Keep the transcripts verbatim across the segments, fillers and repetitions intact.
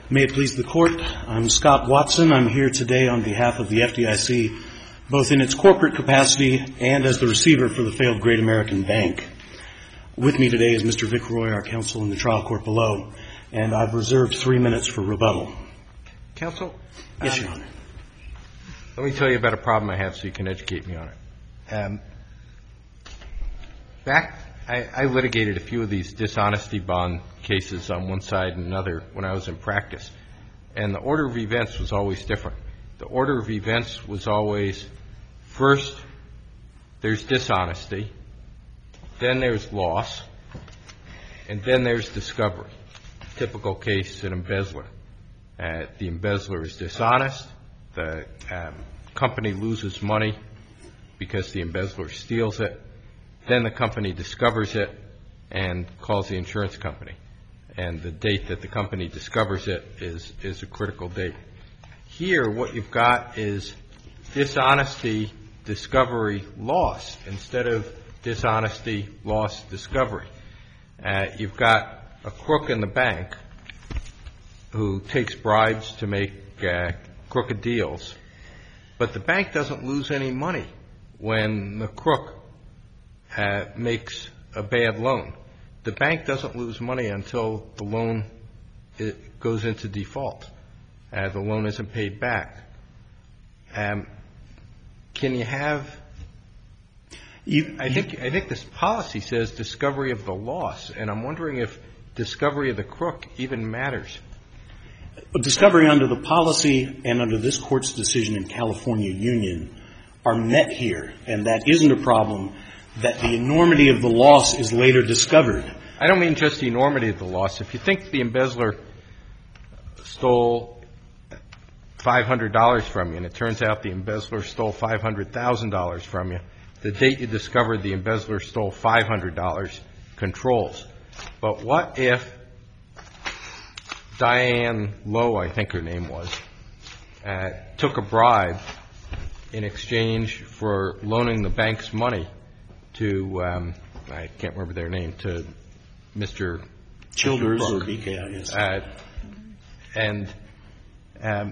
May it please the Court, I'm Scott Watson. I'm here today on behalf of the F D I C, both in its corporate capacity and as the receiver for the failed Great American Bank. With me today is Mister Vic Roy, our counsel in the trial court below, and I've reserved three minutes for rebuttal. Counsel? Yes, um, Your Honor. Let me tell you about a problem I have so you can educate me on it. Um, back, I, I litigated a few of these dishonesty bond cases on one side and another when I was in practice, and the order of events was always different. The order of events was always, first, there's dishonesty, then there's loss, and then there's discovery. Typical case, an embezzler. Uh, the embezzler is dishonest. The um, company loses money because the embezzler steals it. Then the company discovers it and calls the insurance company. And the date that the company discovers it is, is a critical date. Here, what you've got is dishonesty, discovery, loss, instead of dishonesty, loss, discovery. Uh, you've got a crook in the bank who takes bribes to make uh, crooked deals, but the bank doesn't lose any money when the crook uh, makes a bad loan. The bank doesn't lose money until the loan it goes into default. Uh, the loan isn't paid back. Um, can you have? You, I think I think this policy says discovery of the loss, and I'm wondering if discovery of the crook even matters. Discovery under the policy and under this Court's decision in California Union are met here, and that isn't a problem that the enormity of the loss is later discovered. I don't mean just the enormity of the loss. If you think the embezzler stole five hundred dollars from you, and it turns out the embezzler stole five hundred thousand dollars from you, the date you discovered the embezzler stole five hundred dollars controls. But what if Diane Lowe, I think her name was, uh, took a bribe in exchange for loaning the bank's money to, um, I can't remember their name, to Mister Childers or B K I, yes. Uh, and um,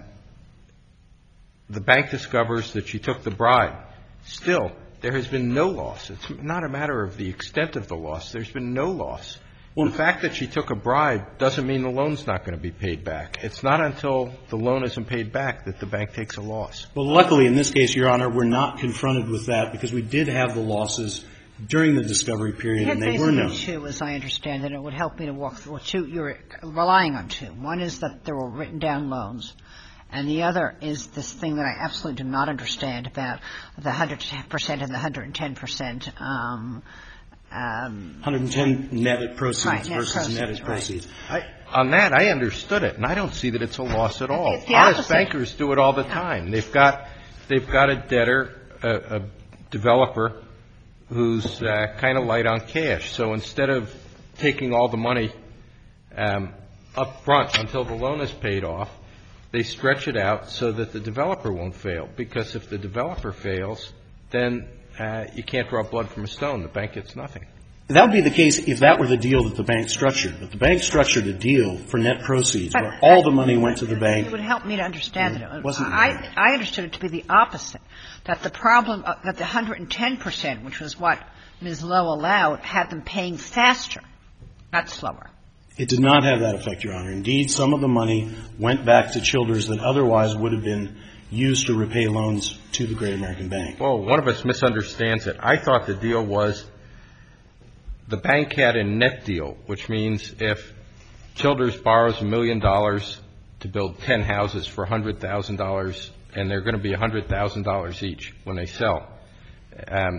the bank discovers that she took the bribe. Still, there has been no loss. It's not a matter of the extent of the loss. There's been no loss. Well, the fact that she took a bribe doesn't mean the loan's not going to be paid back. It's not until the loan isn't paid back that the bank takes a loss. Well, luckily, in this case, Your Honor, we're not confronted with that because we did have the losses during the discovery period, and they were known. Two, as I understand it, it would help me to walk through two. You're relying on two. One is that there were written down loans, and the other is this thing that I absolutely do not understand about the one hundred percent and the one hundred ten percent. Um, um, one hundred ten netted proceeds right, net versus proceeds, netted right. proceeds. I, on that, I understood it, and I don't see that it's a loss at all. It's the Honest opposite. bankers do it all the time. They've got they've got a debtor, a, a developer, who's uh, kind of light on cash. So instead of taking all the money um, up front until the loan is paid off, they stretch it out so that the developer won't fail. Because if the developer fails, then uh, you can't draw blood from a stone. The bank gets nothing. That would be the case if that were the deal that the bank structured. But the bank structured a deal for net proceeds But where all the money went to the bank. It would help me to understand It it. wasn't I, I understood it to be the opposite, that the problem, uh, that the one hundred ten percent, which was what Miz Lowe allowed, had them paying faster, not slower. It did not have that effect, Your Honor. Indeed, some of the money went back to Childers that otherwise would have been used to repay loans to the Great American Bank. Well, one of us misunderstands it. I thought the deal was the bank had a net deal, which means if Childers borrows a million dollars to build ten houses for one hundred thousand dollars, and they're going to be one hundred thousand dollars each when they sell, um,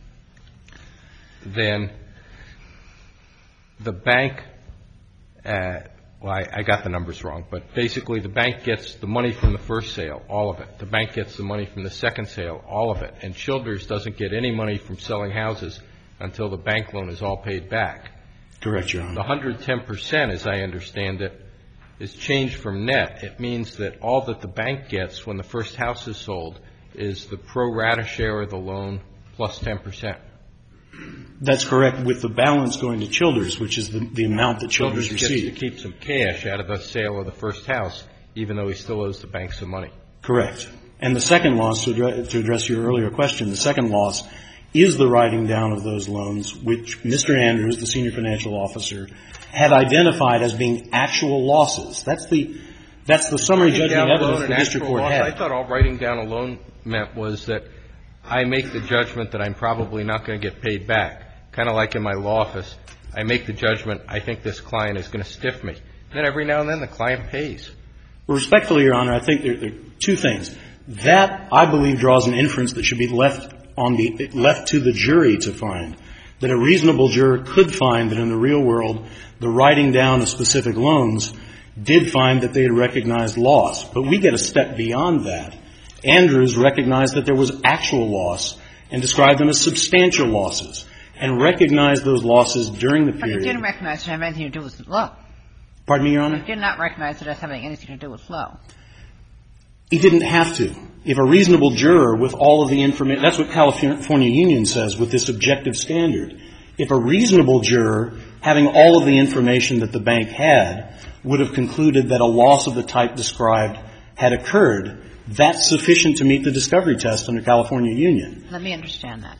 then the bank, uh, well, I, I got the numbers wrong, but basically the bank gets the money from the first sale, all of it. The bank gets the money from the second sale, all of it. And Childers doesn't get any money from selling houses until the bank loan is all paid back. Correct, Your Honor. The one hundred ten percent, as I understand it, is changed from net. It means that all that the bank gets when the first house is sold is the pro rata share of the loan plus ten percent. That's correct, with the balance going to Childers, which is the, the amount that Childers, Childers received. gets to keep some cash out of the sale of the first house, even though he still owes the bank some money. Correct. And the second loss, to address, to address your earlier question, the second loss is the writing down of those loans, which Mister Andrews, the senior financial officer, had identified as being actual losses. That's the that's the summary judgment evidence the district court had. I thought all writing down a loan meant was that I make the judgment that I'm probably not going to get paid back. Kind of like in my law office, I make the judgment I think this client is going to stiff me. Then every now and then the client pays. Well, respectfully, Your Honor, I think there, there are two things. That, I believe, draws an inference that should be left on the left to the jury to find, that a reasonable juror could find that in the real world, the writing down of specific loans did find that they had recognized loss. But we get a step beyond that. Andrews recognized that there was actual loss and described them as substantial losses, and recognized those losses during the period. But he didn't recognize it having anything to do with low. Pardon me, Your Honor? He did not recognize it as having anything to do with low. He didn't have to. If a reasonable juror with all of the information, that's what California Union says with this objective standard. If a reasonable juror, having all of the information that the bank had, would have concluded that a loss of the type described had occurred, that's sufficient to meet the discovery test under California Union. Let me understand that.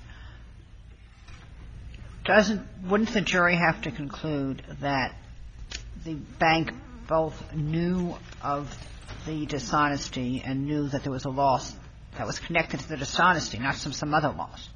Doesn't, wouldn't the jury have to conclude that the bank both knew of the dishonesty and knew that there was a loss that was connected to the dishonesty, not some, some other loss?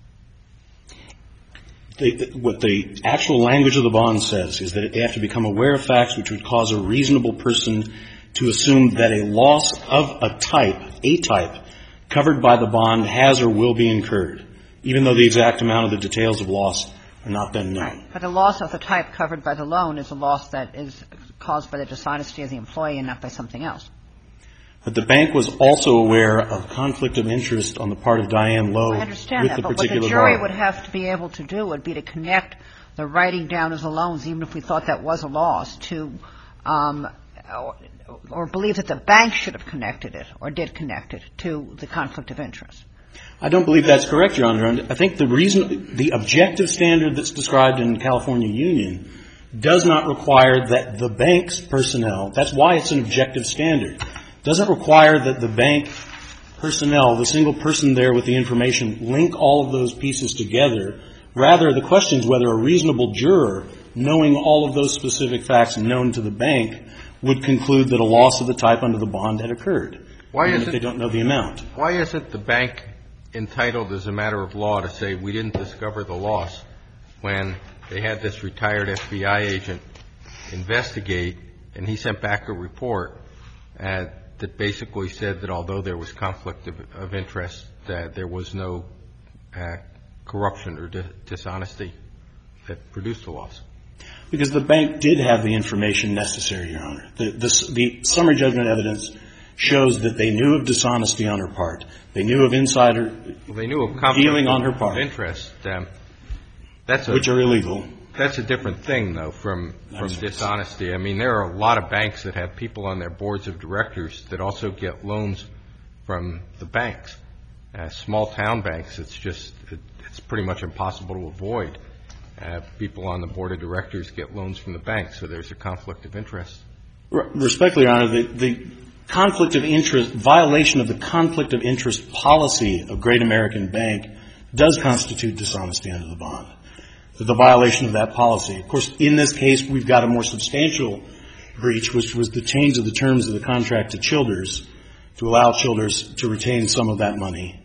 The, what the actual language of the bond says is that they have to become aware of facts which would cause a reasonable person to assume that a loss of a type, a type, covered by the bond has or will be incurred, even though the exact amount of the details of loss are not then known. Right. But the loss of the type covered by the loan is a loss that is caused by the dishonesty of the employee and not by something else. But the bank was also aware of conflict of interest on the part of Diane Lowe I understand with that, the but particular what the jury borrower. would have to be able to do would be to connect the writing down of the loans, even if we thought that was a loss, to um, or, or believe that the bank should have connected it or did connect it to the conflict of interest. I don't believe that's correct, Your Honor. And I think the reason, the objective standard that's described in California Union does not require that the bank's personnel, that's why it's an objective standard, doesn't require that the bank personnel, the single person there with the information, link all of those pieces together. Rather, the question is whether a reasonable juror, knowing all of those specific facts known to the bank, would conclude that a loss of the type under the bond had occurred. Why even isn't, if they don't know the amount? Why isn't the bank entitled as a matter of law to say we didn't discover the loss when they had this retired F B I agent investigate and he sent back a report uh, that basically said that although there was conflict of, of interest, that there was no uh, corruption or di- dishonesty that produced the loss? Because the bank did have the information necessary, Your Honor. The, the, the summary judgment evidence shows that they knew of dishonesty on her part. They knew of insider well, they knew of conflict dealing on her of part, interest. Um, that's a, which are illegal. That's a different thing, though, from, from dishonesty. I mean, there are a lot of banks that have people on their boards of directors that also get loans from the banks. Uh, small town banks, it's just, it, it's pretty much impossible to avoid. Uh, people on the board of directors get loans from the bank, so there's a conflict of interest. Respectfully, Your Honor, the, the conflict of interest, violation of the conflict of interest policy of Great American Bank does constitute dishonesty under the bond. The violation of that policy. Of course, in this case, we've got a more substantial breach, which was the change of the terms of the contract to Childers to allow Childers to retain some of that money,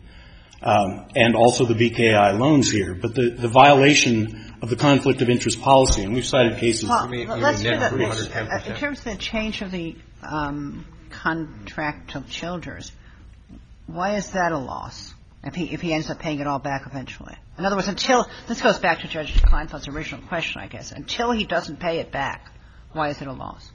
um, and also the B K I loans here. But the, the violation of the conflict of interest policy, and we've cited cases. Well, mean, let's do net that. one hundred ten percent? In terms of the change of the um, contract to Childers, why is that a loss? If he, if he ends up paying it all back eventually. In other words, until, this goes back to Judge Kleinfeld's original question, I guess. Until he doesn't pay it back, why is it a loss?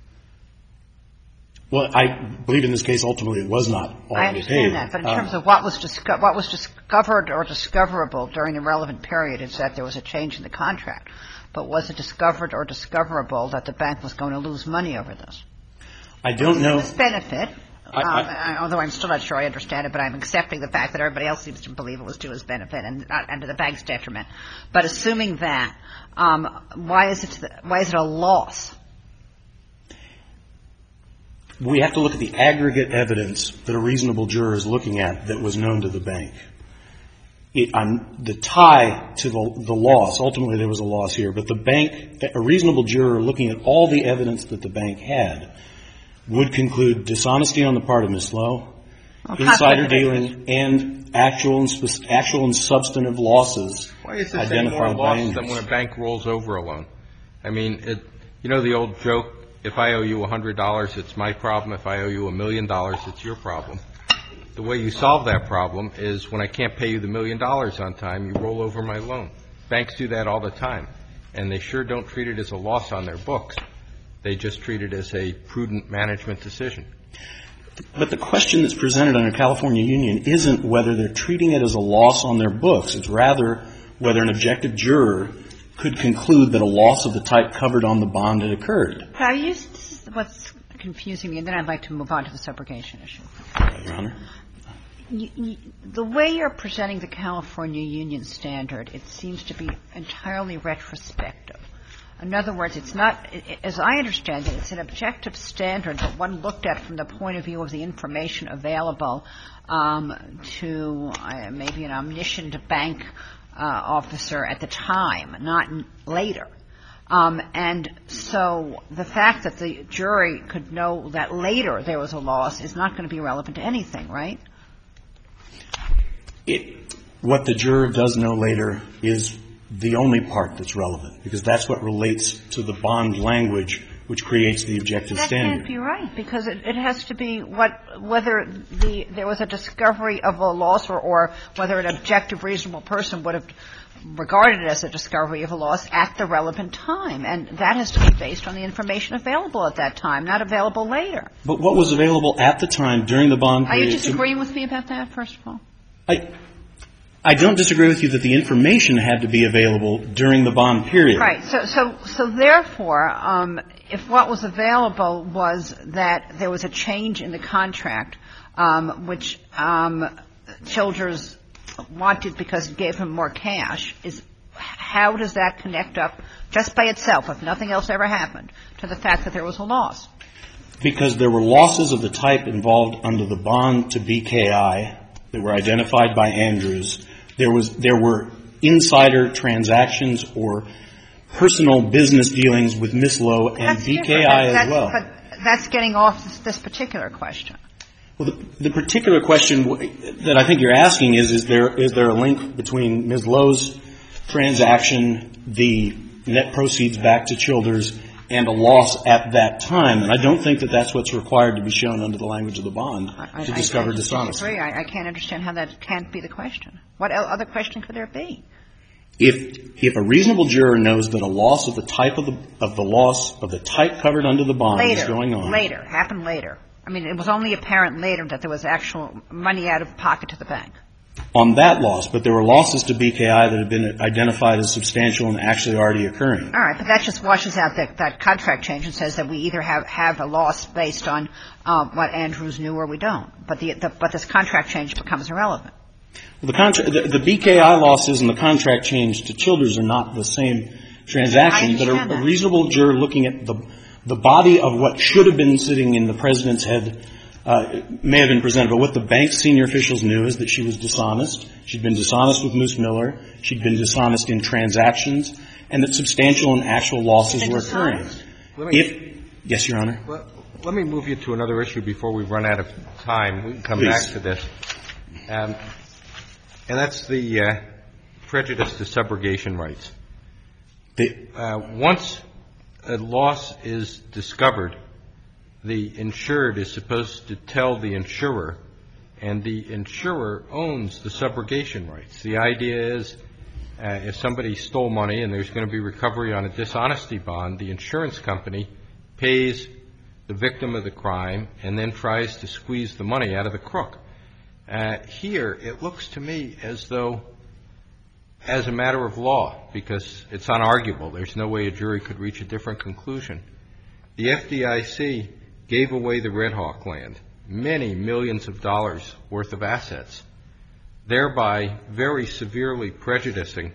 Well, I believe in this case, ultimately, it was not all I paid. understand that, but in Uh, terms of what was, disco- what was discovered or discoverable during the relevant period is that there was a change in the contract. But was it discovered or discoverable that the bank was going to lose money over this? I don't know. This benefit, I, I, um, although I'm still not sure I understand it, but I'm accepting the fact that everybody else seems to believe it was to his benefit and not and to the bank's detriment. But assuming that, um, why is it why is it a loss? We have to look at the aggregate evidence that a reasonable juror is looking at that was known to the bank. It, um, the tie to the, the loss, ultimately there was a loss here, but the bank, a reasonable juror looking at all the evidence that the bank had would conclude dishonesty on the part of Miz Lowe, well, insider dealing, and actual and, spe- actual and substantive losses. Why is this any more loss than when a bank rolls over a loan? I mean, it, you know the old joke, if I owe you one hundred dollars, it's my problem. If I owe you a million dollars, it's your problem. The way you solve that problem is when I can't pay you the million dollars on time, you roll over my loan. Banks do that all the time, and they sure don't treat it as a loss on their books. They just treat it as a prudent management decision. But the question that's presented under California Union isn't whether they're treating it as a loss on their books. It's rather whether an objective juror could conclude that a loss of the type covered on the bond had occurred. Now, you, this is what's confusing me, and then I'd like to move on to the subrogation issue. Your Honor. You, you, the way you're presenting the California Union standard, it seems to be entirely retrospective. In other words, it's not, as I understand it, it's an objective standard, but one looked at from the point of view of the information available um, to uh, maybe an omniscient bank uh, officer at the time, not later. Um, and so the fact that the jury could know that later there was a loss is not going to be relevant to anything, right? It, what the juror does know later is the only part that's relevant, because that's what relates to the bond language which creates the objective that standard. That can't be right, because it, it has to be what whether the there was a discovery of a loss or, or whether an objective, reasonable person would have regarded it as a discovery of a loss at the relevant time. And that has to be based on the information available at that time, not available later. But what was available at the time during the bond period? Are you disagreeing with me about that, first of all? I, I don't disagree with you that the information had to be available during the bond period. Right. So, so, so therefore, um, if what was available was that there was a change in the contract, um, which um, Childers wanted because it gave him more cash, is how does that connect up just by itself, if nothing else ever happened, to the fact that there was a loss? Because there were losses of the type involved under the bond to B K I that were identified by Andrews. There was there were insider transactions or personal business dealings with Miss Lowe and that's B K I as that's, well. But that's getting off this, this particular question. Well, the, the particular question that I think you're asking is: is there is there a link between Miz Lowe's transaction, the net proceeds back to Childers, and a loss at that time? And I don't think that that's what's required to be shown under the language of the bond I, to I, discover I dishonesty. disagree. I, I can't understand how that can't be the question. What other question could there be? If if a reasonable juror knows that a loss of the type of the of the loss of the type covered under the bond later, is going on, later happened later. I mean, it was only apparent later that there was actual money out of pocket to the bank. On that loss, but there were losses to B K I that had been identified as substantial and actually already occurring. All right, but that just washes out that, that contract change and says that we either have, have a loss based on um, what Andrews knew or we don't. But the, the but this contract change becomes irrelevant. Well, the, contra- the, the B K I losses and the contract change to Childers are not the same transaction, but a, a reasonable juror looking at the the body of what should have been sitting in the president's head uh, may have been presented. But what the bank's senior officials knew is that she was dishonest. She'd been dishonest with Moose Miller. She'd been dishonest in transactions, and that substantial and actual losses were occurring. Me, if yes, Your Honor. Let, let me move you to another issue before we run out of time. We can come Please. back to this. Um, and that's the uh, prejudice to subrogation rights. The, uh, once a loss is discovered, the insured is supposed to tell the insurer, and the insurer owns the subrogation rights. The idea is uh, if somebody stole money and there's going to be recovery on a dishonesty bond, the insurance company pays the victim of the crime and then tries to squeeze the money out of the crook. Uh, here, it looks to me as though, as a matter of law, because it's unarguable, there's no way a jury could reach a different conclusion, the F D I C gave away the Red Hawk land many millions of dollars worth of assets, thereby very severely prejudicing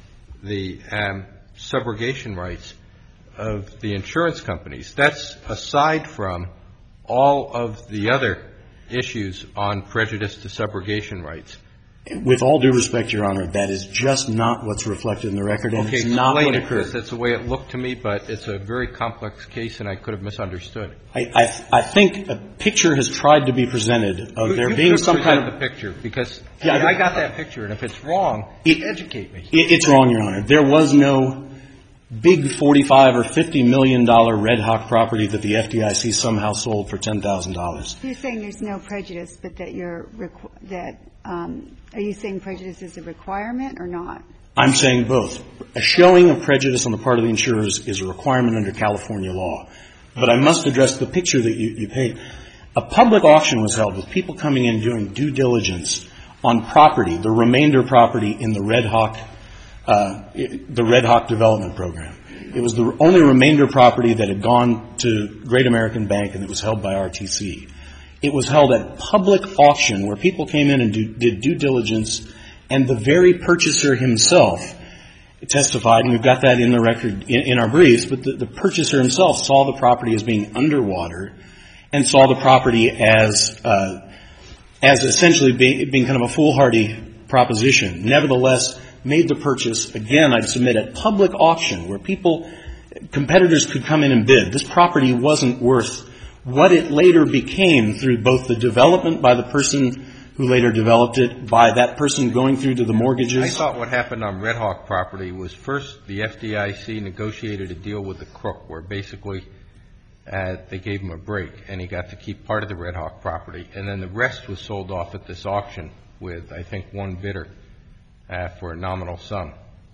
the um, subrogation rights of the insurance companies. That's aside from all of the other issues on prejudice to subrogation rights. With all due respect, Your Honor, that is just not what's reflected in the record, and okay, it's not what it, occurred. That's the way it looked to me, but it's a very complex case, and I could have misunderstood. I, I, I think a picture has tried to be presented of you, there you being could some kind of the picture, because yeah, see, I got that picture, and if it's wrong, it, educate me. It, it's wrong, Your Honor. There was no big forty-five or fifty million dollar Red Hawk property that the F D I C somehow sold for ten thousand dollars. You're saying there's no prejudice, but that you're requ- that um, are you saying prejudice is a requirement or not? I'm saying both. A showing of prejudice on the part of the insurers is a requirement under California law. But I must address the picture that you, you paint. A public auction was held with people coming in doing due diligence on property, the remainder property in the Red Hawk Uh, the Red Hawk development program. It was the only remainder property that had gone to Great American Bank, and it was held by R T C. It was held at public auction where people came in and do, did due diligence, and the very purchaser himself testified, and we've got that in the record in, in our briefs, but the, the purchaser himself saw the property as being underwater and saw the property as uh, as essentially being, being kind of a foolhardy proposition. Nevertheless, made the purchase, again, I'd submit, at public auction where people, competitors could come in and bid. This property wasn't worth what it later became through both the development by the person who later developed it, by that person going through to the mortgages. I thought what happened on Red Hawk property was first the F D I C negotiated a deal with the crook where basically uh, they gave him a break and he got to keep part of the Red Hawk property, and then the rest was sold off at this auction with, I think, one bidder. Uh, for a nominal sum.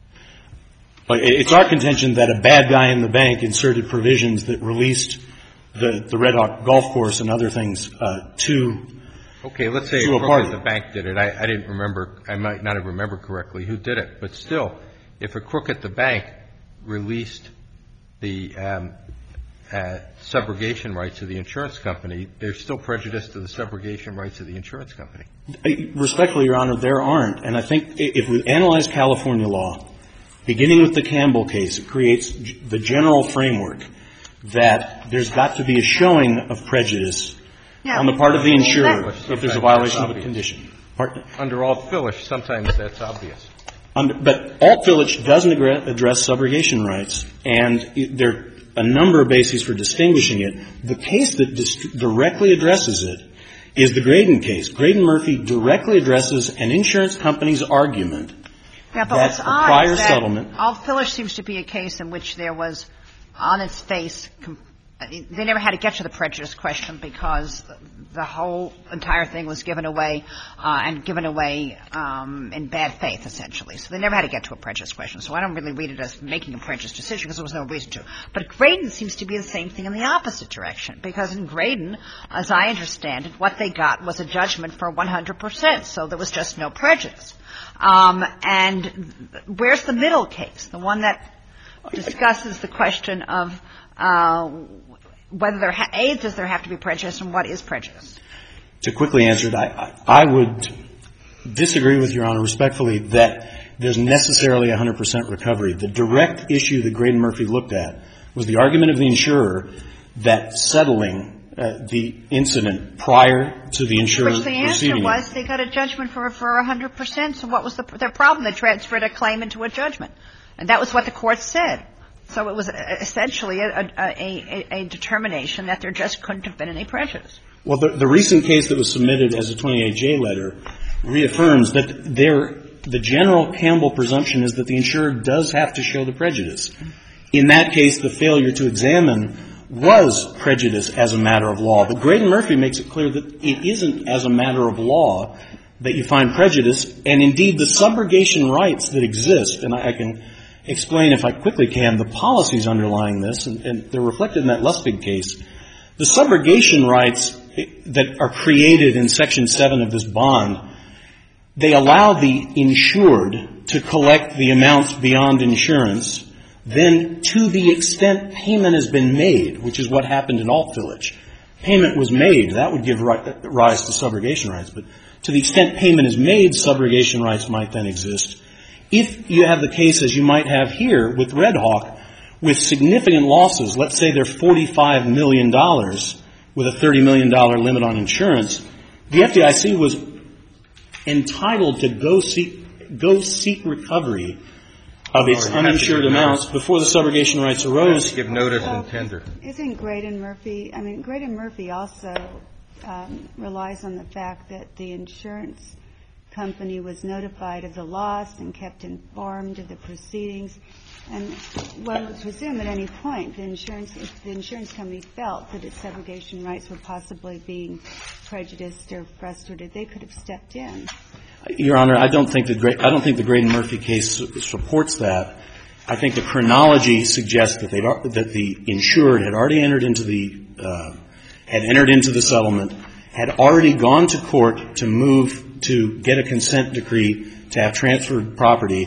But it's our contention that a bad guy in the bank inserted provisions that released the, the Red Hawk golf course and other things uh, to Okay, let's say to a a crook party. at the bank did it. I, I didn't remember. I might not have remembered correctly who did it. But still, if a crook at the bank released the um, uh, subrogation rights of the insurance company, there's still prejudice to the subrogation rights of the insurance company. Respectfully, Your Honor, there aren't. And I think if we analyze California law, beginning with the Campbell case, it creates the general framework that there's got to be a showing of prejudice now, on the part of the insurer that, if there's a violation of a condition. Pardon? Under Alt Phillips, sometimes that's obvious. Under, but Alt Phillips doesn't address subrogation rights, and it, there are a number of bases for distinguishing it. The case that dis- directly addresses it is the Graydon case. Graydon Murphy directly addresses an insurance company's argument yeah, but that what's the odd prior is that settlement. Alt Phillips seems to be a case in which there was, on its face, com- they never had to get to the prejudice question because the whole entire thing was given away uh, and given away um, in bad faith, essentially. So they never had to get to a prejudice question. So I don't really read it as making a prejudice decision because there was no reason to. But Graydon seems to be the same thing in the opposite direction because in Graydon, as I understand it, what they got was a judgment for one hundred percent. So there was just no prejudice. Um, and where's the middle case, the one that discusses the question of uh, whether there ha- A, does there have to be prejudice, and what is prejudice? To quickly answer it, I, I would disagree with Your Honor respectfully that there's necessarily a one hundred percent recovery. The direct issue that Graydon Murphy looked at was the argument of the insurer that settling uh, the incident prior to the insurer Which the answer receiving was it. they got a judgment for for one hundred percent. So what was the, their problem? They transferred a claim into a judgment. And that was what the court said. So it was essentially a, a, a, a determination that there just couldn't have been any prejudice. Well, the, the recent case that was submitted as a twenty-eight J letter reaffirms that there, the general Campbell presumption is that the insurer does have to show the prejudice. In that case, the failure to examine was prejudice as a matter of law. But Graydon Murphy makes it clear that it isn't as a matter of law that you find prejudice, and indeed the subrogation rights that exist, and I, I can explain, if I quickly can, the policies underlying this, and, and they're reflected in that Lustig case. The subrogation rights that are created in Section seven of this bond, they allow the insured to collect the amounts beyond insurance, then to the extent payment has been made, which is what happened in Alt Village, payment was made, that would give rise to subrogation rights. But to the extent payment is made, subrogation rights might then exist. If you have the case, as you might have here with Red Hawk, with significant losses, let's say they're forty-five million dollars with a thirty million dollars limit on insurance, the F D I C was entitled to go seek, go seek recovery of its oh, uninsured amounts before the subrogation rights arose. Give notice and tender. Isn't Graydon Murphy, I mean, Graydon Murphy also um, relies on the fact that the insurance company was notified of the loss and kept informed of the proceedings. And one would presume at any point the insurance, if the insurance company felt that its subrogation rights were possibly being prejudiced or frustrated, they could have stepped in. Your Honor, I don't think the I don't think the Graydon Murphy case supports that. I think the chronology suggests that they that the insured had already entered into the uh, had entered into the settlement, had already gone to court to move to get a consent decree to have transferred property.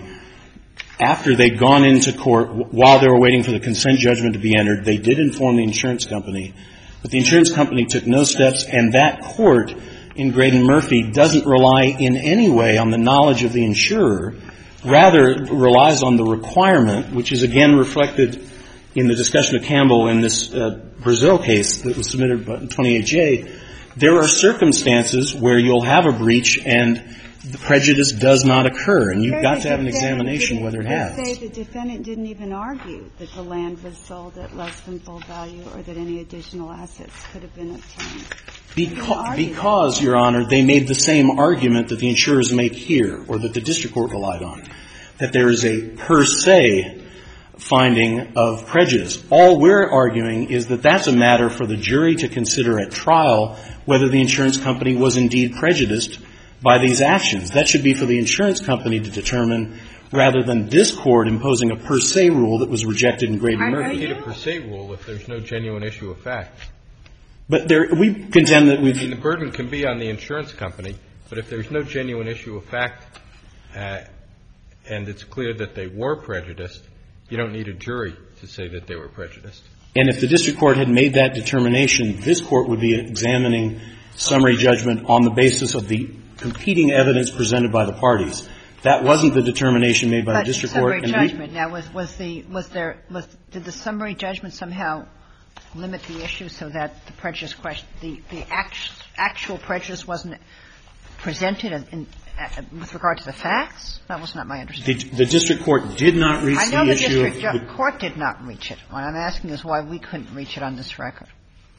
After they'd gone into court, while they were waiting for the consent judgment to be entered, they did inform the insurance company, but the insurance company took no steps, and that court in Graydon Murphy doesn't rely in any way on the knowledge of the insurer, rather relies on the requirement, which is again reflected in the discussion of Campbell in this uh, Brazil case that was submitted in twenty-eight J. There are circumstances where you'll have a breach and the prejudice does not occur, and you've got to have an examination whether it has. They say the defendant didn't even argue that the land was sold at less than full value or that any additional assets could have been obtained. Because, because, Your Honor, they made the same argument that the insurers make here, or that the district court relied on, that there is a per se finding of prejudice. All we're arguing is that that's a matter for the jury to consider at trial whether the insurance company was indeed prejudiced by these actions. That should be for the insurance company to determine, rather than this court imposing a per se rule that was rejected in Graydon Murphy. You need a per se rule if there's no genuine issue of fact. But there, we contend that we've... I mean, the burden can be on the insurance company, but if there's no genuine issue of fact uh, and it's clear that they were prejudiced, you don't need a jury to say that they were prejudiced. And if the district court had made that determination, this court would be examining summary judgment on the basis of the competing evidence presented by the parties. That wasn't the determination made by but the district summary court. Summary judgment. Now, was, was the, was there, was, did the summary judgment somehow limit the issue so that the prejudice question, the, the act, actual prejudice wasn't presented in, in, uh, with regard to the facts? That was not my understanding. The, the district court did not reach I know the, the issue district of ju- court did not reach it. What I'm asking is why we couldn't reach it on this record.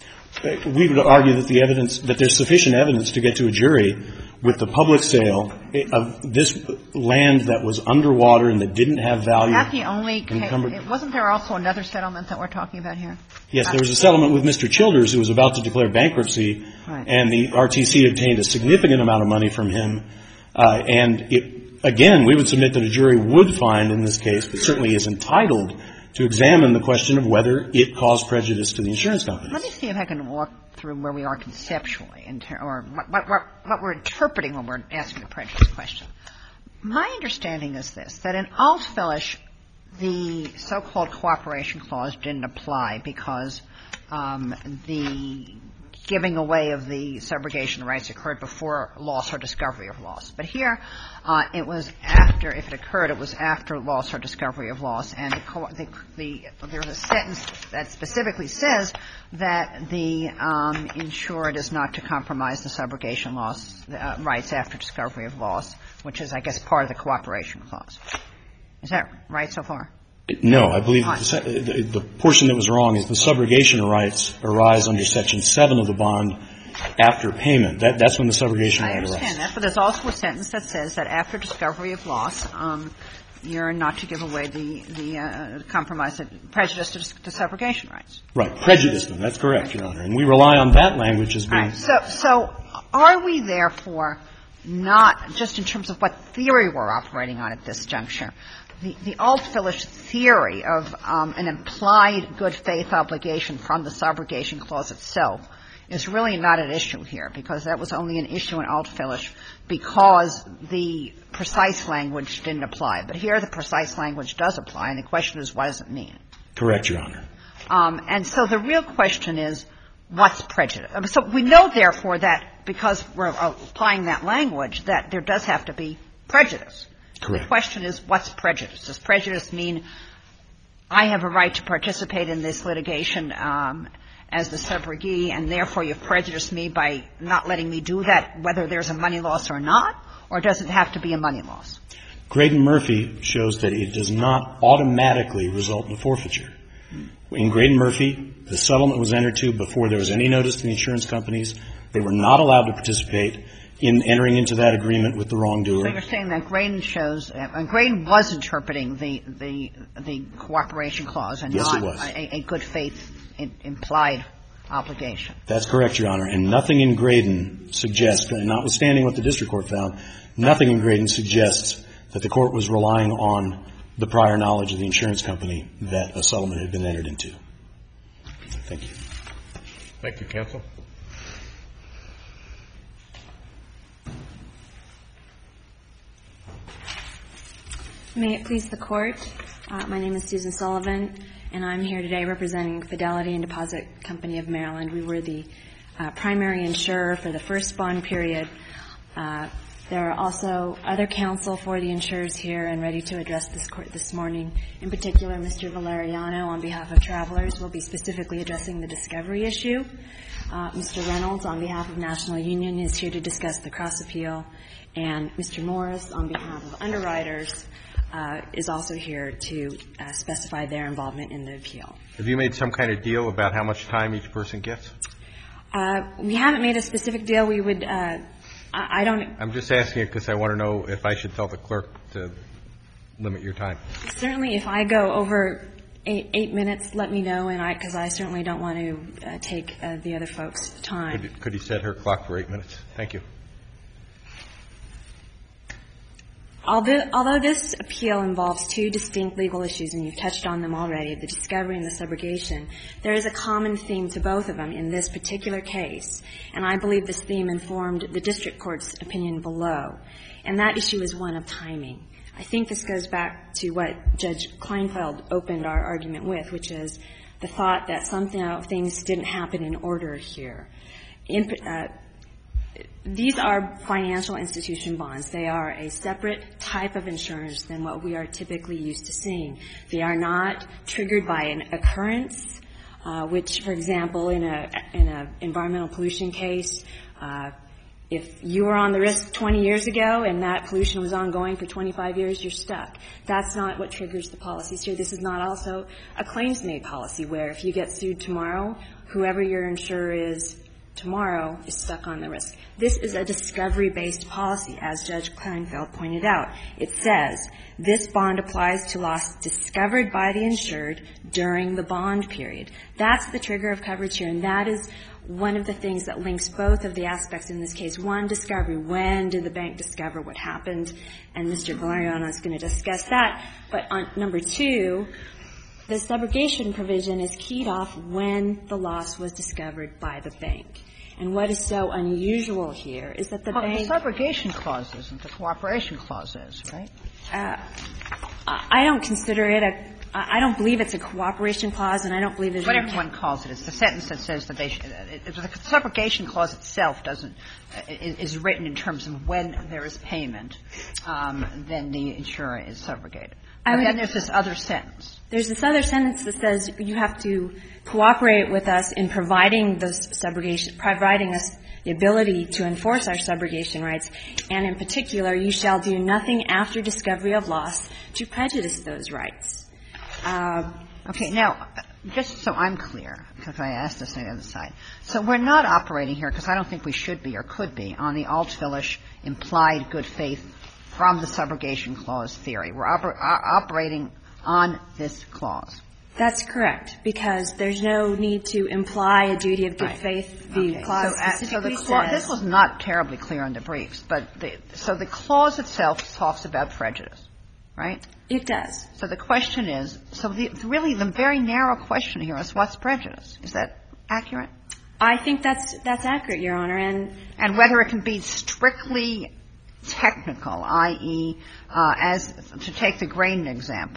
We would argue that the evidence, that there's sufficient evidence to get to a jury with the public sale of this land that was underwater and that didn't have value. Is that the only case? Wasn't there also another settlement that we're talking about here? Yes, there was a settlement with Mister Childers who was about to declare bankruptcy, right. And the R T C obtained a significant amount of money from him. Uh, and it, again, we would submit that a jury would find in this case, but certainly is entitled to examine the question of whether it caused prejudice to the insurance companies. Let me see if I can walk through where we are conceptually, in ter- or what, what, what we're interpreting when we're asking the prejudice question. My understanding is this, that in Altfillish, the so-called cooperation clause didn't apply because um, the giving away of the subrogation rights occurred before loss or discovery of loss. But here, uh, it was after, if it occurred, it was after loss or discovery of loss. And the, co- the, the, there's a sentence that specifically says that the um, insured is not to compromise the subrogation loss uh, rights after discovery of loss, which is, I guess, part of the cooperation clause. Is that right so far? No, I believe the, the, the portion that was wrong is the subrogation rights arise under Section seven of the bond after payment. That, that's when the subrogation right arises. I understand that, but there's also a sentence that says that after discovery of loss, um, you're not to give away the, the uh, compromise, prejudice to, to subrogation rights. Right. Prejudice them. That's correct, Your Honor. And we rely on that language as being... Right. So, so are we therefore not, just in terms of what theory we're operating on at this juncture, The, the Altfillish theory of um, an implied good faith obligation from the subrogation clause itself is really not an issue here, because that was only an issue in Altfillish because the precise language didn't apply. But here the precise language does apply, and the question is, what does it mean? Correct, Your Honor. Um, and so the real question is, what's prejudice? So we know, therefore, that because we're applying that language, that there does have to be prejudice. Correct. The question is, what's prejudice? Does prejudice mean I have a right to participate in this litigation um, as the subrogee, and therefore you've prejudiced me by not letting me do that, whether there's a money loss or not? Or does it have to be a money loss? Graydon-Murphy shows that it does not automatically result in forfeiture. In Graydon-Murphy, the settlement was entered to before there was any notice to the insurance companies. They were not allowed to participate in entering into that agreement with the wrongdoer. So you're saying that Graydon shows, uh, Graydon was interpreting the, the, the cooperation clause and yes, not it was. A, a good faith in, implied obligation. That's correct, Your Honor. And nothing in Graydon suggests, and notwithstanding what the district court found, nothing in Graydon suggests that the court was relying on the prior knowledge of the insurance company that a settlement had been entered into. Thank you. Thank you, counsel. May it please the Court. Uh, my name is Susan Sullivan, and I'm here today representing Fidelity and Deposit Company of Maryland. We were the uh, primary insurer for the first bond period. Uh, there are also other counsel for the insurers here and ready to address this court this morning. In particular, Mister Valeriano, on behalf of Travelers, will be specifically addressing the discovery issue. Uh, Mister Reynolds, on behalf of National Union, is here to discuss the cross-appeal. And Mister Morris, on behalf of Underwriters, Uh, is also here to uh, specify their involvement in the appeal. Have you made some kind of deal about how much time each person gets? Uh, we haven't made a specific deal. We would, uh, I, I don't. I'm just asking it because I want to know if I should tell the clerk to limit your time. Certainly, if I go over eight, eight minutes, let me know, and I, because I certainly don't want to uh, take uh, the other folks' time. Could, could he set her clock for eight minutes? Thank you. Although, although this appeal involves two distinct legal issues, and you've touched on them already, the discovery and the subrogation, there is a common theme to both of them in this particular case, and I believe this theme informed the district court's opinion below, and that issue is one of timing. I think this goes back to what Judge Kleinfeld opened our argument with, which is the thought that something things didn't happen in order here. In, uh, These are financial institution bonds. They are a separate type of insurance than what we are typically used to seeing. They are not triggered by an occurrence, uh, which, for example, in a in a environmental pollution case, uh, if you were on the risk twenty years ago and that pollution was ongoing for twenty-five years, you're stuck. That's not what triggers the policies here. This is not also a claims-made policy where if you get sued tomorrow, whoever your insurer is tomorrow is stuck on the risk. This is a discovery-based policy, as Judge Kleinfeld pointed out. It says this bond applies to loss discovered by the insured during the bond period. That's the trigger of coverage here, and that is one of the things that links both of the aspects in this case. One, discovery. When did the bank discover what happened? And Mister Valeriano is going to discuss that. But on number two, the subrogation provision is keyed off when the loss was discovered by the bank. And what is so unusual here is that the well, bank... the subrogation clause isn't. The cooperation clause is, right? Uh, I don't consider it a... I don't believe it's a cooperation clause, and I don't believe there's... What everyone calls it. It's the sentence that says that they should... It, the subrogation clause itself doesn't... is written in terms of when there is payment, um, then the insurer is subrogated. And then there's this other sentence. There's this other sentence that says you have to cooperate with us in providing the subrogation, providing us the ability to enforce our subrogation rights, and in particular, you shall do nothing after discovery of loss to prejudice those rights. Uh, okay, now, just so I'm clear, because I asked this on the other side. So we're not operating here, because I don't think we should be or could be, on the Altvillish implied good faith from the subrogation clause theory. We're oper- operating on this clause. That's correct, because there's no need to imply a duty of good right. faith. The okay. clause so, uh, specifically so the clause, says... This was not terribly clear in the briefs, but the, so the clause itself talks about prejudice, right? It does. So the question is, so the, really the very narrow question here is what's prejudice? Is that accurate? I think that's that's accurate, Your Honor, and and whether it can be strictly technical, that is, uh, as to take the Graydon example,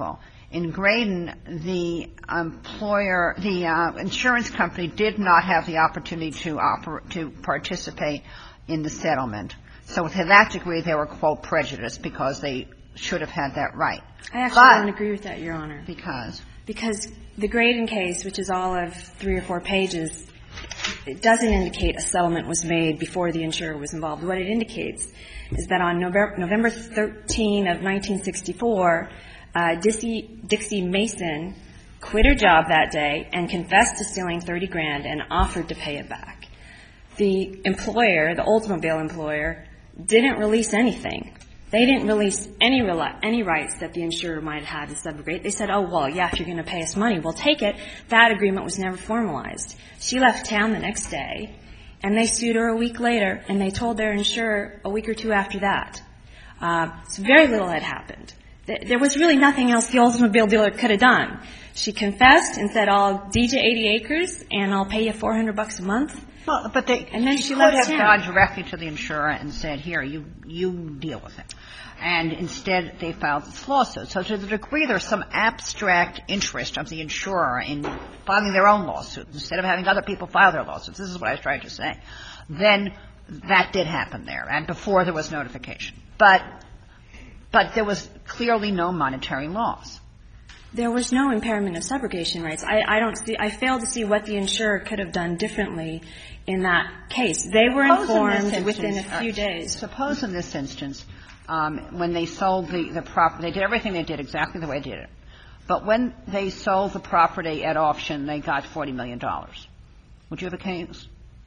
In Graydon, the employer, the uh, insurance company did not have the opportunity to oper- to participate in the settlement. So to that degree, they were, quote, prejudiced because they should have had that right. I actually but, don't agree with that, Your Honor. Because? Because the Graydon case, which is all of three or four pages, it doesn't indicate a settlement was made before the insurer was involved. What it indicates is that on November, November thirteenth of nineteen sixty-four, uh, Dixie, Dixie Mason quit her job that day and confessed to stealing thirty grand and offered to pay it back. The employer, the Oldsmobile employer, didn't release anything. They didn't release any any rights that the insurer might have had to subrogate. They said, oh, well, yeah, if you're going to pay us money, we'll take it. That agreement was never formalized. She left town the next day, and they sued her a week later, and they told their insurer a week or two after that. Uh, so very little had happened. There was really nothing else the Oldsmobile dealer could have done. She confessed and said, I'll deed you eighty acres, and I'll pay you four hundred bucks a month. Well, but they and then she, she left could have town. gone directly to the insurer and said, here, you you deal with it. And instead, they filed this lawsuit. So to the degree there's some abstract interest of the insurer in filing their own lawsuit instead of having other people file their lawsuits, this is what I was trying to say, then that did happen there, and before there was notification. But but there was clearly no monetary loss. There was no impairment of subrogation rights. I, I don't see – I fail to see what the insurer could have done differently in that case. They were Suppose informed in within a instance, few uh, days. Suppose in this instance, um, when they sold the, the property, they did everything they did exactly the way they did it. But when they sold the property at auction, they got forty million dollars. Would you have a case?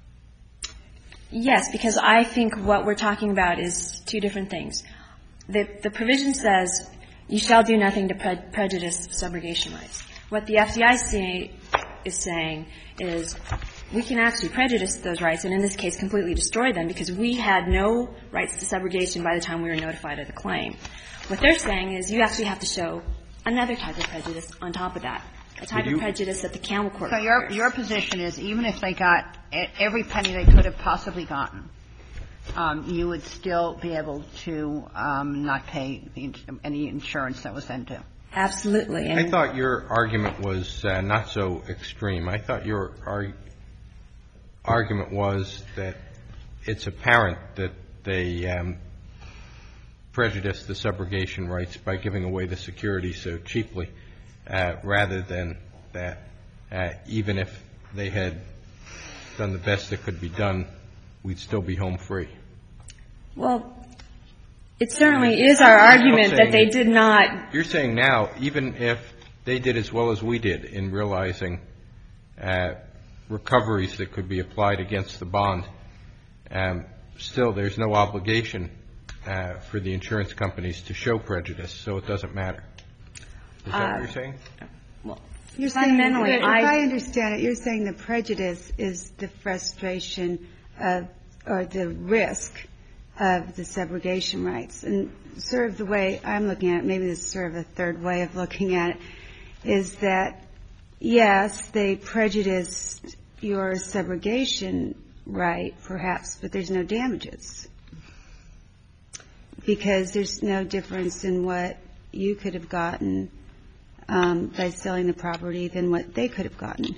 Yes, because I think what we're talking about is two different things. The, the provision says you shall do nothing to pre- prejudice subrogation rights. What the F D I C is saying is we can actually prejudice those rights and in this case completely destroy them because we had no rights to subrogation by the time we were notified of the claim. What they're saying is you actually have to show another type of prejudice on top of that, a type of prejudice that the Campbell Court So your, your position is even if they got every penny they could have possibly gotten, um, you would still be able to um, not pay the, any insurance that was then due? Absolutely. I thought your argument was uh, not so extreme. I thought your arg- argument was that it's apparent that they um, prejudiced the subrogation rights by giving away the security so cheaply, uh, rather than that uh, even if they had done the best that could be done, we'd still be home free. Well, it certainly is our argument that they did not. You're saying now, even if they did as well as we did in realizing uh, recoveries that could be applied against the bond, um, still there's no obligation uh, for the insurance companies to show prejudice, so it doesn't matter. Is that Uh, what you're saying? Well, You're saying, fundamentally, if I, I understand it, you're saying the prejudice is the frustration of, or the risk of the subrogation rights. And sort of the way I'm looking at it, maybe this is sort of a third way of looking at it, is that, yes, they prejudiced your subrogation right, perhaps, but there's no damages. Because there's no difference in what you could have gotten um, by selling the property than what they could have gotten.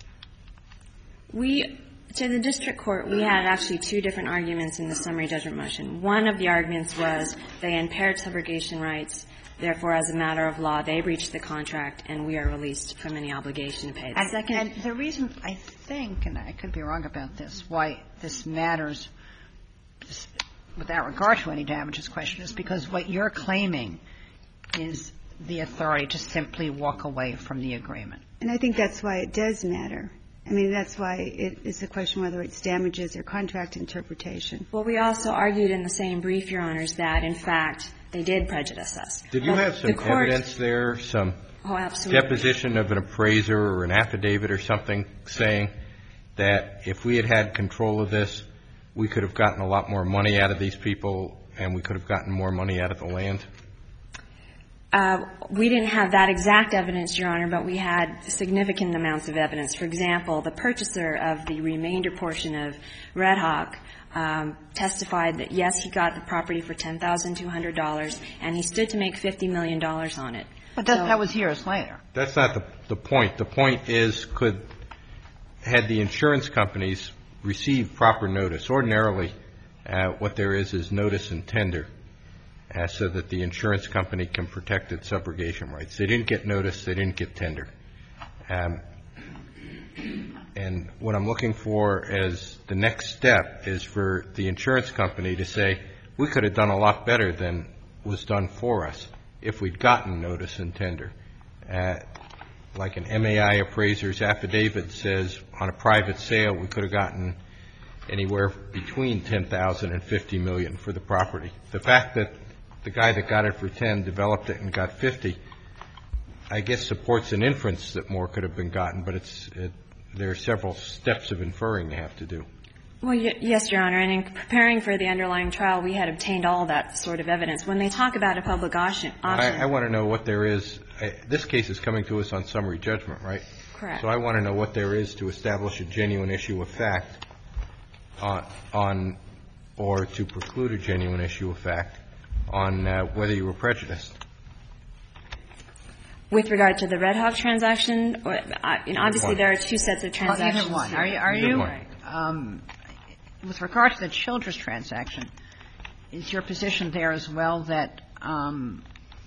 we, to the district court, we had actually two different arguments in the summary judgment motion. One of the arguments was they impaired subrogation rights, therefore, as a matter of law, they breached the contract and we are released from any obligation to pay. The And, second, and the reason I think, and I could be wrong about this, why this matters without regard to any damages question is because what you're claiming is the authority to simply walk away from the agreement. And I think that's why it does matter. I mean, that's why it is a question whether it's damages or contract interpretation. well, we also argued in the same brief, Your Honors, that, in fact, they did prejudice us. Did you But have some the court- evidence there, some Oh, absolutely. deposition of an appraiser or an affidavit or something saying that if we had had control of this, we could have gotten a lot more money out of these people and we could have gotten more money out of the land? Uh, we didn't have that exact evidence, Your Honor, but we had significant amounts of evidence. For example, the purchaser of the remainder portion of Red Hawk um, testified that, yes, he got the property for ten thousand two hundred dollars, and he stood to make fifty million dollars on it. But that, So- that was years later. That's not the, the point. The point is, could, had the insurance companies received proper notice, ordinarily uh, what there is is notice and tender, uh, so that the insurance company can protect its subrogation rights. They didn't get notice. They didn't get tender. Um, and what I'm looking for as the next step is for the insurance company to say, we could have done a lot better than was done for us if we'd gotten notice and tender. Uh, like an M A I appraiser's affidavit says, on a private sale, we could have gotten anywhere between ten thousand and fifty million for the property. The fact that the guy that got it for ten developed it and got fifty, I guess supports an inference that more could have been gotten, but it's, it, there are several steps of inferring you have to do. Well, y- yes, Your Honor, and in preparing for the underlying trial, we had obtained all that sort of evidence. When they talk about a public auction, auction I, I want to know what there is. I, this case is coming to us on summary judgment, right? Correct. So I want to know what there is to establish a genuine issue of fact on, on or to preclude a genuine issue of fact on uh, whether you were prejudiced. With regard to the Red Hawk transaction, or, uh, you know, obviously there are two sets of Well, transactions. either one. Are you, are Either you one. um, with regard to the Childress transaction, is your position there as well that um,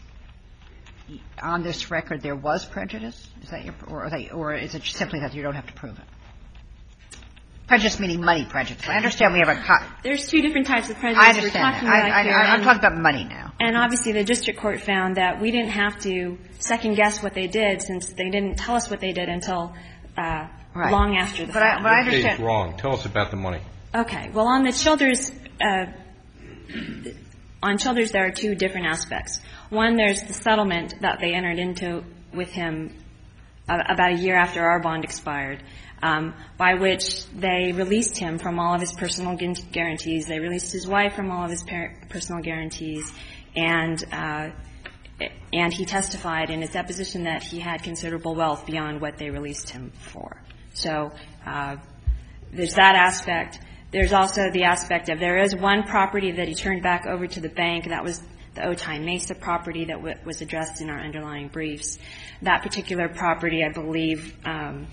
on this record there was prejudice? Is that your, or, are they, or is it simply that you don't have to prove it? Prejudice meaning money prejudice. I understand we have a co- There's two different types of prejudice I understand we're talking that. about I, I, here. I, I'm and- talking about money now. And obviously the district court found that we didn't have to second guess what they did since they didn't tell us what they did until uh, Right. long after the But I- fact. but I Your case is understand- wrong. Tell us about the money. Okay. Well, on the Childers, uh, on Childers, there are two different aspects. One, there's the settlement that they entered into with him uh, about a year after our bond expired, um, by which they released him from all of his personal gu- guarantees. They released his wife from all of his par- personal guarantees, and uh, and he testified in his deposition that he had considerable wealth beyond what they released him for. So uh, there's that aspect. There's also the aspect of there is one property that he turned back over to the bank. That was the Otay Mesa property that w- was addressed in our underlying briefs. That particular property, I believe, um,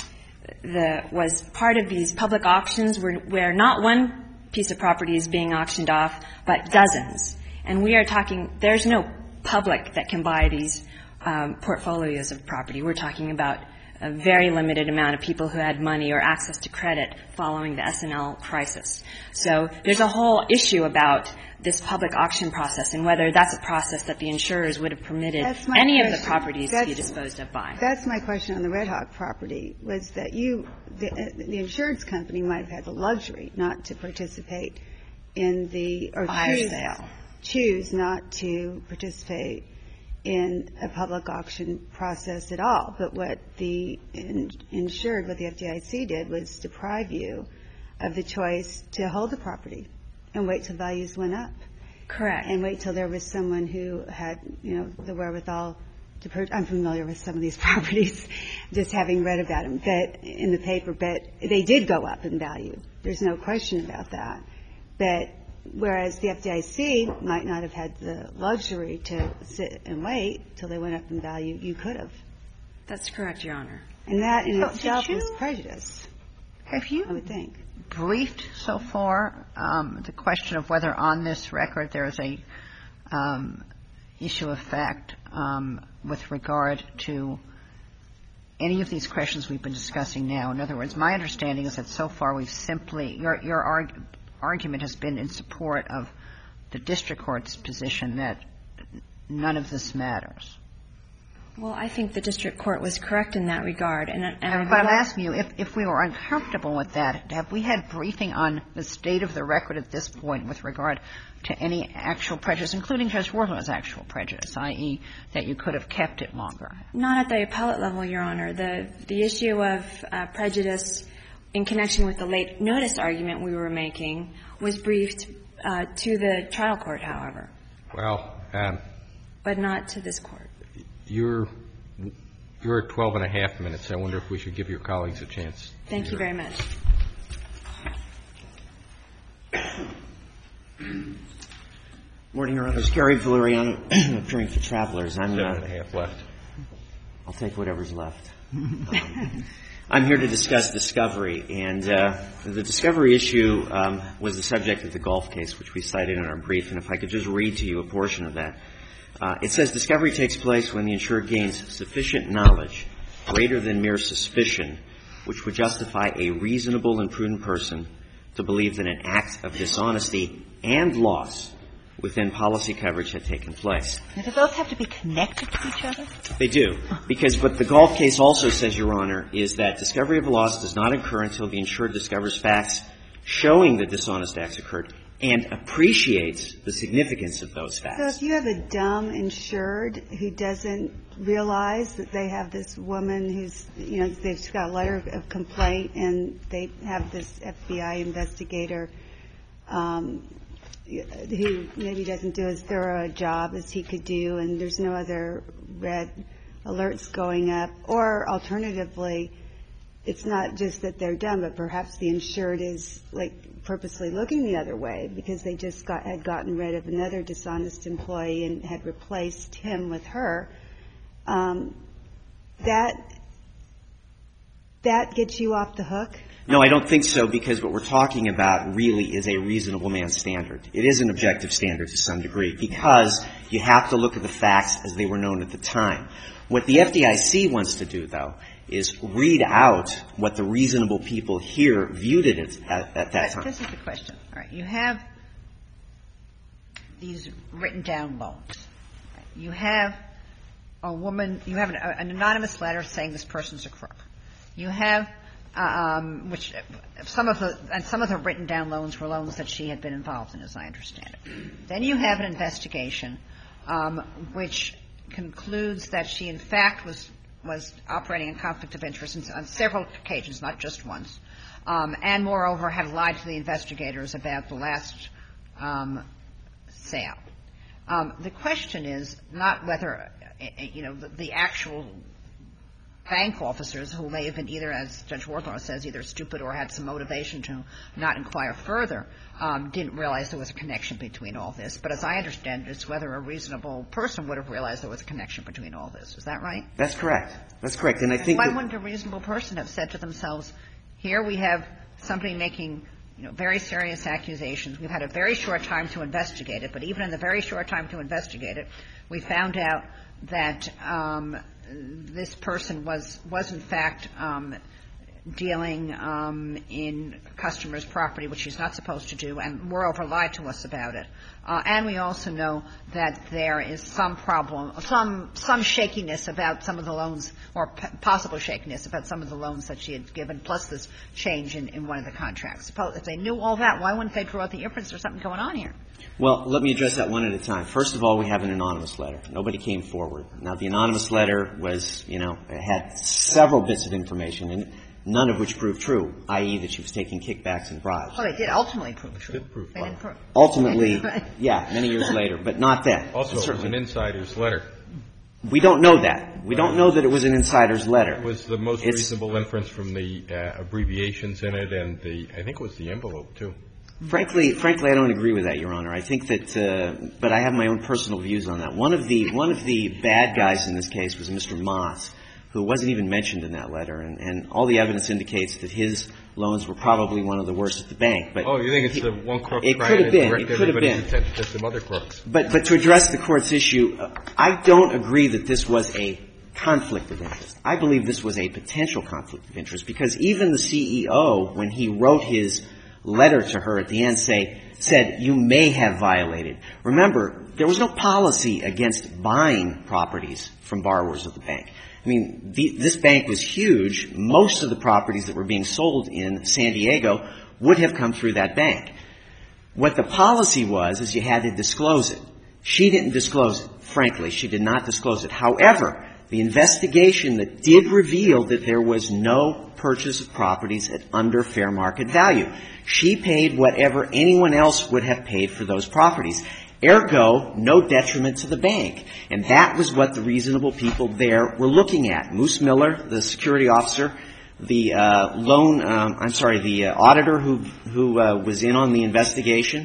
the was part of these public auctions where, where not one piece of property is being auctioned off, but dozens. And we are talking, there's no public that can buy these um, portfolios of property. We're talking about a very limited amount of people who had money or access to credit following the S and L crisis. So there's a whole issue about this public auction process and whether that's a process that the insurers would have permitted That's my any of the question. properties to be That's- disposed of by. That's my question on the Red Hawk property, was that you, the, the insurance company might have had the luxury not to participate in the, or Fire choose, sale. choose not to participate in a public auction process at all. But what the in, insured, what the F D I C did was deprive you of the choice to hold the property and wait till values went up. Correct. And wait till there was someone who had, you know, the wherewithal to purchase. I'm familiar with some of these properties, just having read about them but in the paper. But they did go up in value. There's no question about that. But whereas the F D I C might not have had the luxury to sit and wait till they went up in value, you could have. That's correct, Your Honor. And that in So did itself you- is prejudice, Have you I would think. briefed so far um, the question of whether on this record there is a um, issue of fact um, with regard to any of these questions we've been discussing now? In other words, my understanding is that so far we've simply your your arg- argument has been in support of the district court's position that none of this matters. Well, I think the district court was correct in that regard. And, and I But I'm would- asking you, if, if we were uncomfortable with that, have we had briefing on the state of the record at this point with regard to any actual prejudice, including Judge Worthlow's actual prejudice, that is that you could have kept it longer? Not at the appellate level, Your Honor. The, the issue of uh, prejudice in connection with the late notice argument we were making was briefed uh, to the trial court, however, Well, um, but not to this court. you're you're at twelve and a half minutes. I wonder if we should give your colleagues a chance. Thank you very much. Morning, Your Honors. Gary Valeriano, appearing for Travelers. I'm Seven uh, and a half left. I'll take whatever's left. Um, I'm here to discuss discovery, and uh, the discovery issue um, was the subject of the Gulf case, which we cited in our brief. And if I could just read to you a portion of that. Uh, it says, discovery takes place when the insured gains sufficient knowledge, greater than mere suspicion, which would justify a reasonable and prudent person to believe that an act of dishonesty and loss within policy coverage had taken place. Now, do those have to be connected to each other? They do, because what the Gulf case also says, Your Honor, is that discovery of a loss does not occur until the insured discovers facts showing that dishonest acts occurred and appreciates the significance of those facts. So if you have a dumb insured who doesn't realize that they have this woman who's, you know, they've got a letter of complaint and they have this F B I investigator um, who maybe doesn't do as thorough a job as he could do, and there's no other red alerts going up, or alternatively, it's not just that they're dumb, but perhaps the insured is like purposely looking the other way because they just got, had gotten rid of another dishonest employee and had replaced him with her. Um, that that gets you off the hook? No, I don't think so, because what we're talking about really is a reasonable man's standard. It is an objective standard to some degree, because you have to look at the facts as they were known at the time. What the F D I C wants to do, though, is read out what the reasonable people here viewed it as at, at that time. This is the question. All right. You have these written down loans. You have a woman, you have an, an anonymous letter saying this person's a crook. You have Um, which some of the and some of the written down loans were loans that she had been involved in, as I understand it. Then you have an investigation um, which concludes that she, in fact, was was operating in conflict of interest on several occasions, not just once, um, and moreover had lied to the investigators about the last um, sale. Um, the question is not whether, you know, the, the actual bank officers who may have been either, as Judge Wardlaw says, either stupid or had some motivation to not inquire further, um, didn't realize there was a connection between all this. But as I understand it, it's whether a reasonable person would have realized there was a connection between all this. Is that right? That's correct. That's correct. And I think why that wouldn't a reasonable person have said to themselves, here we have somebody making, you know, very serious accusations. We've had a very short time to investigate it, but even in the very short time to investigate it, we found out that um, this person was, was in fact um, dealing um, in customers' property, which she's not supposed to do, and moreover lied to us about it. Uh, and we also know that there is some problem, some some shakiness about some of the loans, or p- possible shakiness about some of the loans that she had given, plus this change in, in one of the contracts. Suppose if they knew all that, why wouldn't they draw the inference there's something going on here? Well, let me address that one at a time. First of all, we have an anonymous letter. Nobody came forward. Now, the anonymous letter was, you know, it had several bits of information, and none of which proved true, that is that she was taking kickbacks and bribes. Well, they did ultimately prove true. Did prove they didn't prove. Ultimately, yeah, many years later, but not then. Also, it was an insider's letter. We don't know that. We don't know that it was an insider's letter. It was the most It's, reasonable inference from the uh, abbreviations in it and the, I think it was the envelope, too. Frankly, frankly, I don't agree with that, Your Honor. I think that, uh, but I have my own personal views on that. One of the, one of the bad guys in this case was Mister Moss, who wasn't even mentioned in that letter, and, and all the evidence indicates that his loans were probably one of the worst at the bank. But oh, you think it's he, the one crook it trying could to have been. direct It could have everybody's been. attention to some other crooks? But, but to address the Court's issue, uh, I don't agree that this was a conflict of interest. I believe this was a potential conflict of interest, because even the C E O, when he wrote his letter to her at the end, say, said, you may have violated. Remember, there was no policy against buying properties from borrowers of the bank. I mean, the, this bank was huge. Most of the properties that were being sold in San Diego would have come through that bank. What the policy was is you had to disclose it. She didn't disclose it. Frankly, she did not disclose it. However, the investigation that did reveal that there was no purchase of properties at under fair market value. She paid whatever anyone else would have paid for those properties. Ergo, no detriment to the bank. And that was what the reasonable people there were looking at. Moose Miller, the security officer, the uh, loan, um, I'm sorry, the uh, auditor who who uh, was in on the investigation,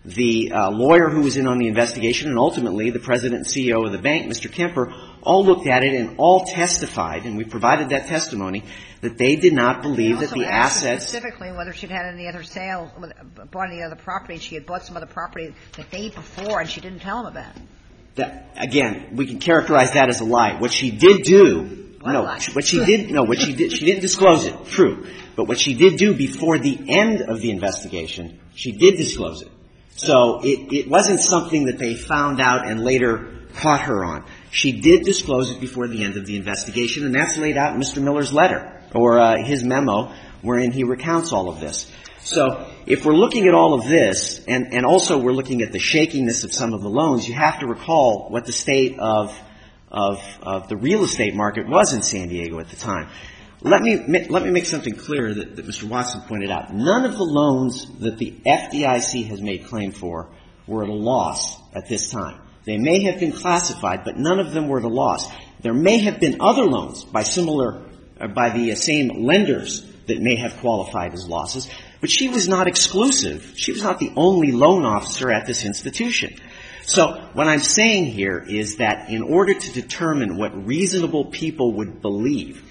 the uh, lawyer who was in on the investigation, and ultimately the president and C E O of the bank, Mister Kemper, all looked at it and all testified, and we provided that testimony, that they did not believe that the assets. Specifically, whether she'd had any other sales, bought any other property. She had bought some other property the day before, and she didn't tell him about it. That, again, we can characterize that as a lie. What she did do, what no, what she did, no, what she did, she didn't disclose it, true. But what she did do before the end of the investigation, she did disclose it. So it, it wasn't something that they found out and later caught her on. She did disclose it before the end of the investigation, and that's laid out in Mister Miller's letter, or uh, his memo, wherein he recounts all of this. So if we're looking at all of this, and, and also we're looking at the shakiness of some of the loans, you have to recall what the state of, of, of the real estate market was in San Diego at the time. Let me, let me make something clear that, that Mister Watson pointed out. None of the loans that the F D I C has made claim for were at a loss at this time. They may have been classified, but none of them were at a loss. There may have been other loans by similar, uh, by the uh, same lenders that may have qualified as losses, but she was not exclusive. She was not the only loan officer at this institution. So what I'm saying here is that in order to determine what reasonable people would believe,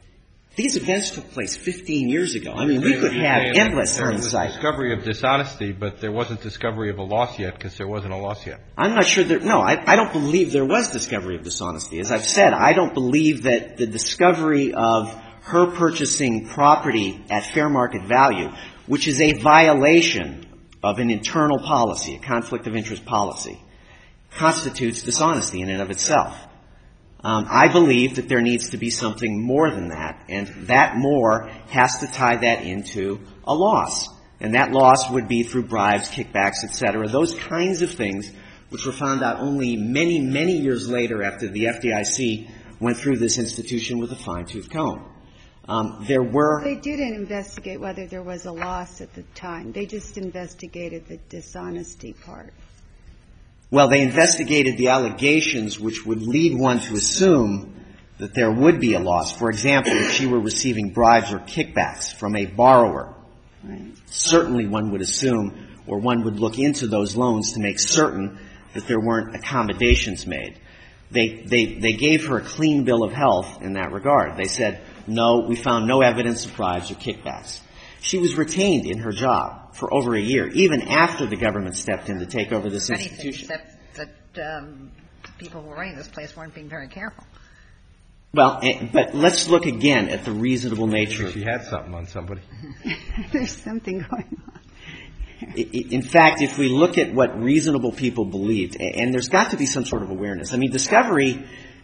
these events took place fifteen years ago. I mean, we could have endless hindsight. There was discovery of dishonesty, but there wasn't discovery of a loss yet because there wasn't a loss yet. I'm not sure there – no, I, I don't believe there was discovery of dishonesty. As I've said, I don't believe that the discovery of her purchasing property at fair market value, which is a violation of an internal policy, a conflict of interest policy, constitutes dishonesty in and of itself. Um, I believe that there needs to be something more than that, and that more has to tie that into a loss. And that loss would be through bribes, kickbacks, et cetera, those kinds of things which were found out only many, many years later after the F D I C went through this institution with a fine-tooth comb. Um, there were... They didn't investigate whether there was a loss at the time. They just investigated the dishonesty part. Well, they investigated the allegations which would lead one to assume that there would be a loss. For example, if she were receiving bribes or kickbacks from a borrower, right, certainly one would assume, or one would look into those loans to make certain that there weren't accommodations made. They, they, they gave her a clean bill of health in that regard. They said, no, we found no evidence of bribes or kickbacks. She was retained in her job for over a year, even after the government stepped in to take over this institution. Except that um, people who were running this place weren't being very careful. Well, but let's look again at the reasonable nature. She had something on somebody. There's something going on. In fact, if we look at what reasonable people believed, and there's got to be some sort of awareness. I mean, discovery,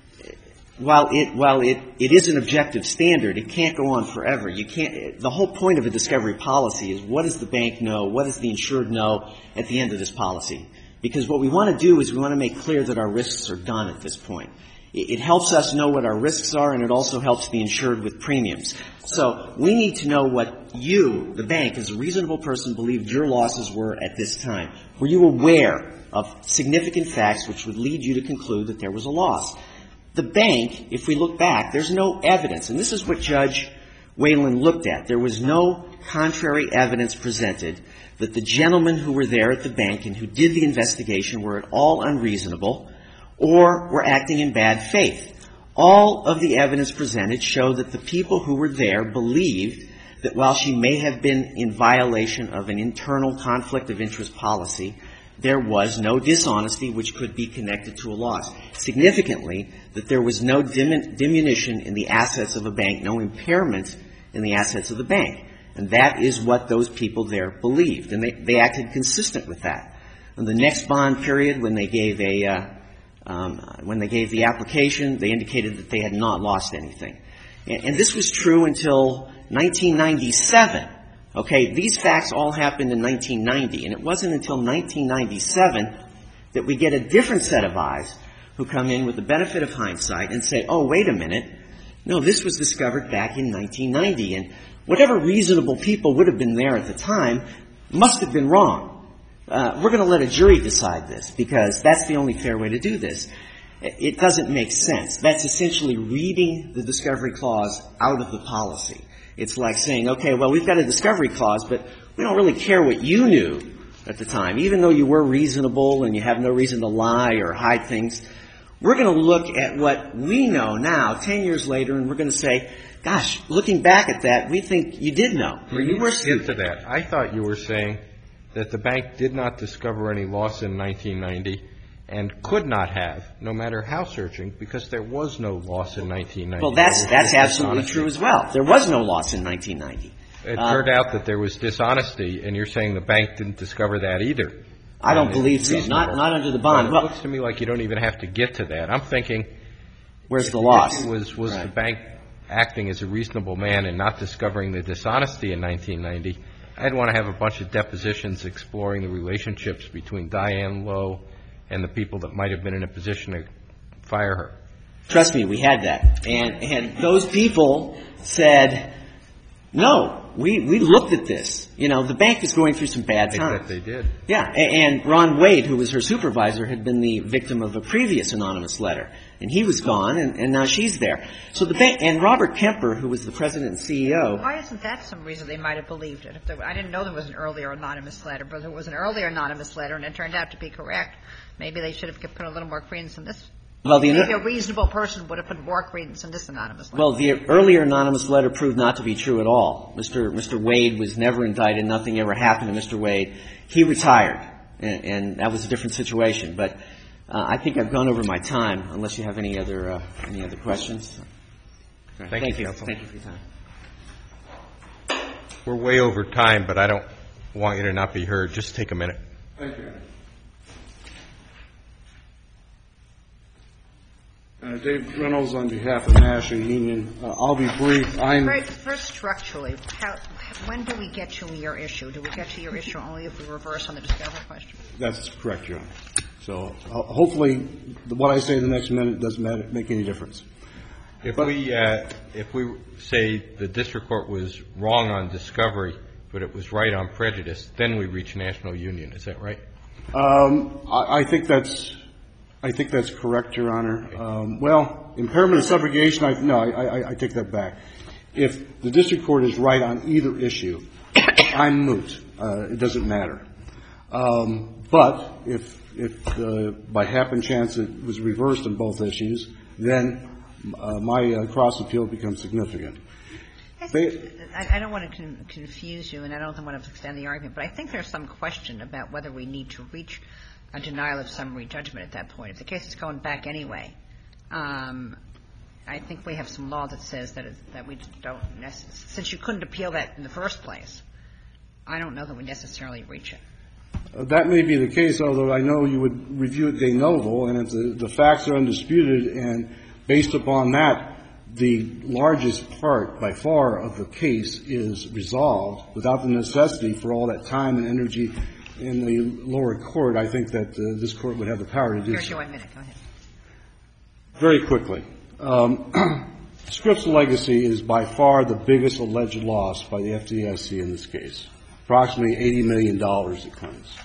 while it while it, it is an objective standard, it can't go on forever. You can't. The whole point of a discovery policy is what does the bank know, what does the insured know at the end of this policy? Because what we want to do is we want to make clear that our risks are done at this point. It helps us know what our risks are, and it also helps the insured with premiums. So we need to know what you, the bank, as a reasonable person, believed your losses were at this time. Were you aware of significant facts which would lead you to conclude that there was a loss? The bank, if we look back, there's no evidence, and this is what Judge Whalen looked at. There was no contrary evidence presented that the gentlemen who were there at the bank and who did the investigation were at all unreasonable or were acting in bad faith. All of the evidence presented showed that the people who were there believed that while she may have been in violation of an internal conflict of interest policy, there was no dishonesty which could be connected to a loss. Significantly, that there was no dimin- diminution in the assets of a bank, no impairment in the assets of the bank. And that is what those people there believed. And they, they acted consistent with that. In the next bond period, when they gave a, uh, um, when they gave the application, they indicated that they had not lost anything. And, and this was true until nineteen ninety-seven. Okay, these facts all happened in nineteen ninety, and it wasn't until nineteen ninety-seven that we get a different set of eyes who come in with the benefit of hindsight and say, oh, wait a minute, no, this was discovered back in nineteen ninety, and whatever reasonable people would have been there at the time must have been wrong. Uh, we're going to let a jury decide this because that's the only fair way to do this. It doesn't make sense. That's essentially reading the discovery clause out of the policy. It's like saying, okay, well, we've got a discovery clause, but we don't really care what you knew at the time, even though you were reasonable and you have no reason to lie or hide things. We're going to look at what we know now, ten years later, and we're going to say, gosh, looking back at that, we think you did know, or you were stupid. Get to that. I thought you were saying that the bank did not discover any loss in nineteen ninety and could not have, no matter how searching, because there was no loss in nineteen ninety. Well, that's that's absolutely true as well. There was no loss in nineteen ninety. It uh, turned out that there was dishonesty, and you're saying the bank didn't discover that either. I don't believe so. Not not under the bond. Well, it looks to me like you don't even have to get to that. I'm thinking, where's the loss? Was was right. the bank acting as a reasonable man and not discovering the dishonesty in nineteen ninety? I'd want to have a bunch of depositions exploring the relationships between Diane Lowe and the people that might have been in a position to fire her. Trust me, we had that. And and those people said, no, we, we looked at this. You know, the bank is going through some bad times. I bet they did. Yeah, and Ron Wade, who was her supervisor, had been the victim of a previous anonymous letter. And he was gone, and, and now she's there. So the bank, and Robert Kemper, who was the president and C E O. Why isn't that some reason they might have believed it? If there, I didn't know there was an earlier anonymous letter, but there was an earlier anonymous letter, and it turned out to be correct. Maybe they should have put a little more credence in this. Well, the Maybe a reasonable person would have put more credence in this anonymous letter. Well, the earlier anonymous letter proved not to be true at all. Mister Mister Wade was never indicted. Nothing ever happened to Mister Wade. He retired, and, and that was a different situation. But uh, I think I've gone over my time, unless you have any other uh, any other questions. Thank, Thank you, you. counsel. Thank you for your time. We're way over time, but I don't want you to not be heard. Just take a minute. Thank you. Uh, Dave Reynolds on behalf of National Union. Uh, I'll be brief. I'm First, first structurally, how, when do we get to your issue? Do we get to your issue only if we reverse on the discovery question? That's correct, Your Honor. So uh, hopefully what I say in the next minute doesn't matter, make any difference. If we uh, if we say the district court was wrong on discovery, but it was right on prejudice, then we reach National Union. Is that right? Um, I, I think that's I think that's correct, Your Honor. Um, well, impairment of subrogation, I, no, I, I, I take that back. If the district court is right on either issue, I'm moot. Uh, it doesn't matter. Um, but if if uh, by happen chance it was reversed on both issues, then uh, my uh, cross appeal becomes significant. They, I, I don't want to con- confuse you, and I don't want to extend the argument, but I think there's some question about whether we need to reach a denial of summary judgment at that point. If the case is going back anyway, um, I think we have some law that says that, it, that we don't necessarily, since you couldn't appeal that in the first place, I don't know that we necessarily reach it. Uh, that may be the case, although I know you would review it de novo, and if the, the facts are undisputed, and based upon that, the largest part, by far, of the case is resolved without the necessity for all that time and energy in the lower court. I think that uh, this court would have the power to do Here's so. your one minute. Go ahead. Very quickly. Um, Scripps Legacy is by far the biggest alleged loss by the F D I C in this case. Approximately eighty million dollars it claims.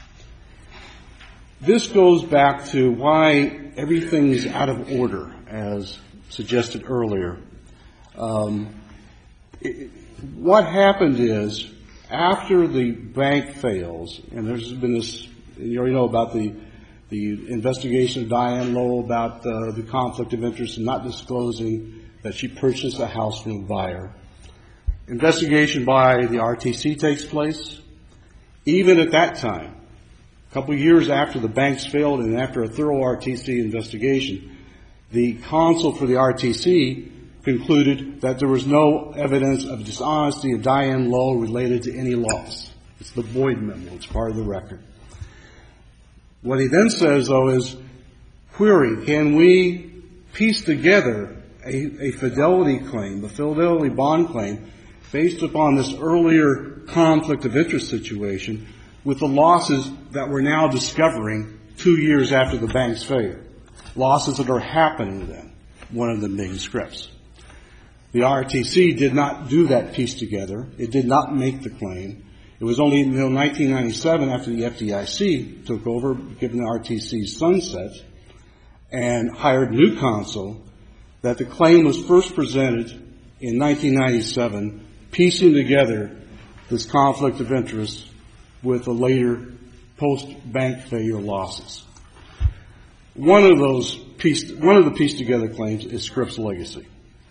This goes back to why everything is out of order, as suggested earlier. Um, it, what happened is, after the bank fails, and there's been this, you already know about the the investigation of Diane Lowe about uh, the conflict of interest and not disclosing that she purchased a house from a buyer. Investigation by the R T C takes place. Even at that time, a couple of years after the banks failed and after a thorough R T C investigation, the counsel for the R T C concluded that there was no evidence of dishonesty of Diane Lowe related to any loss. It's the Boyd memo. It's part of the record. What he then says, though, is, query, can we piece together a, a fidelity claim, a fidelity bond claim, based upon this earlier conflict of interest situation with the losses that we're now discovering two years after the bank's failure? Losses that are happening then, one of them being Scripps. The R T C did not do that piece together. It did not make the claim. It was only until nineteen ninety-seven, after the F D I C took over, given the R T C's sunset, and hired new counsel, that the claim was first presented in nineteen ninety-seven, piecing together this conflict of interest with a later post-bank failure losses. One of those piece, one of the pieced together claims is Scripps Legacy.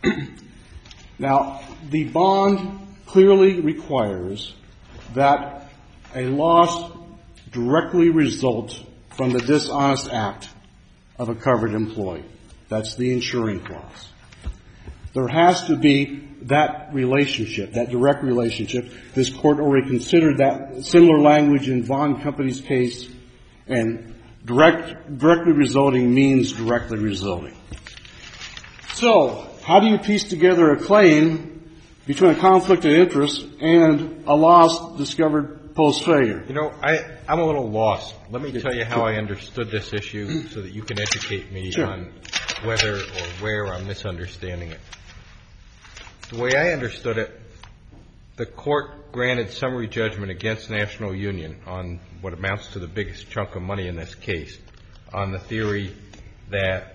Now, the bond clearly requires that a loss directly result from the dishonest act of a covered employee. That's the insuring clause. There has to be that relationship, that direct relationship. This Court already considered that similar language in Vaughn Company's case, and direct, directly resulting means directly resulting. So, how do you piece together a claim between a conflict of interest and a loss discovered post-failure? You know, I, I'm a little lost. Let me tell you how I understood this issue so that you can educate me Sure. on whether or where I'm misunderstanding it. The way I understood it, the Court granted summary judgment against National Union on what amounts to the biggest chunk of money in this case, on the theory that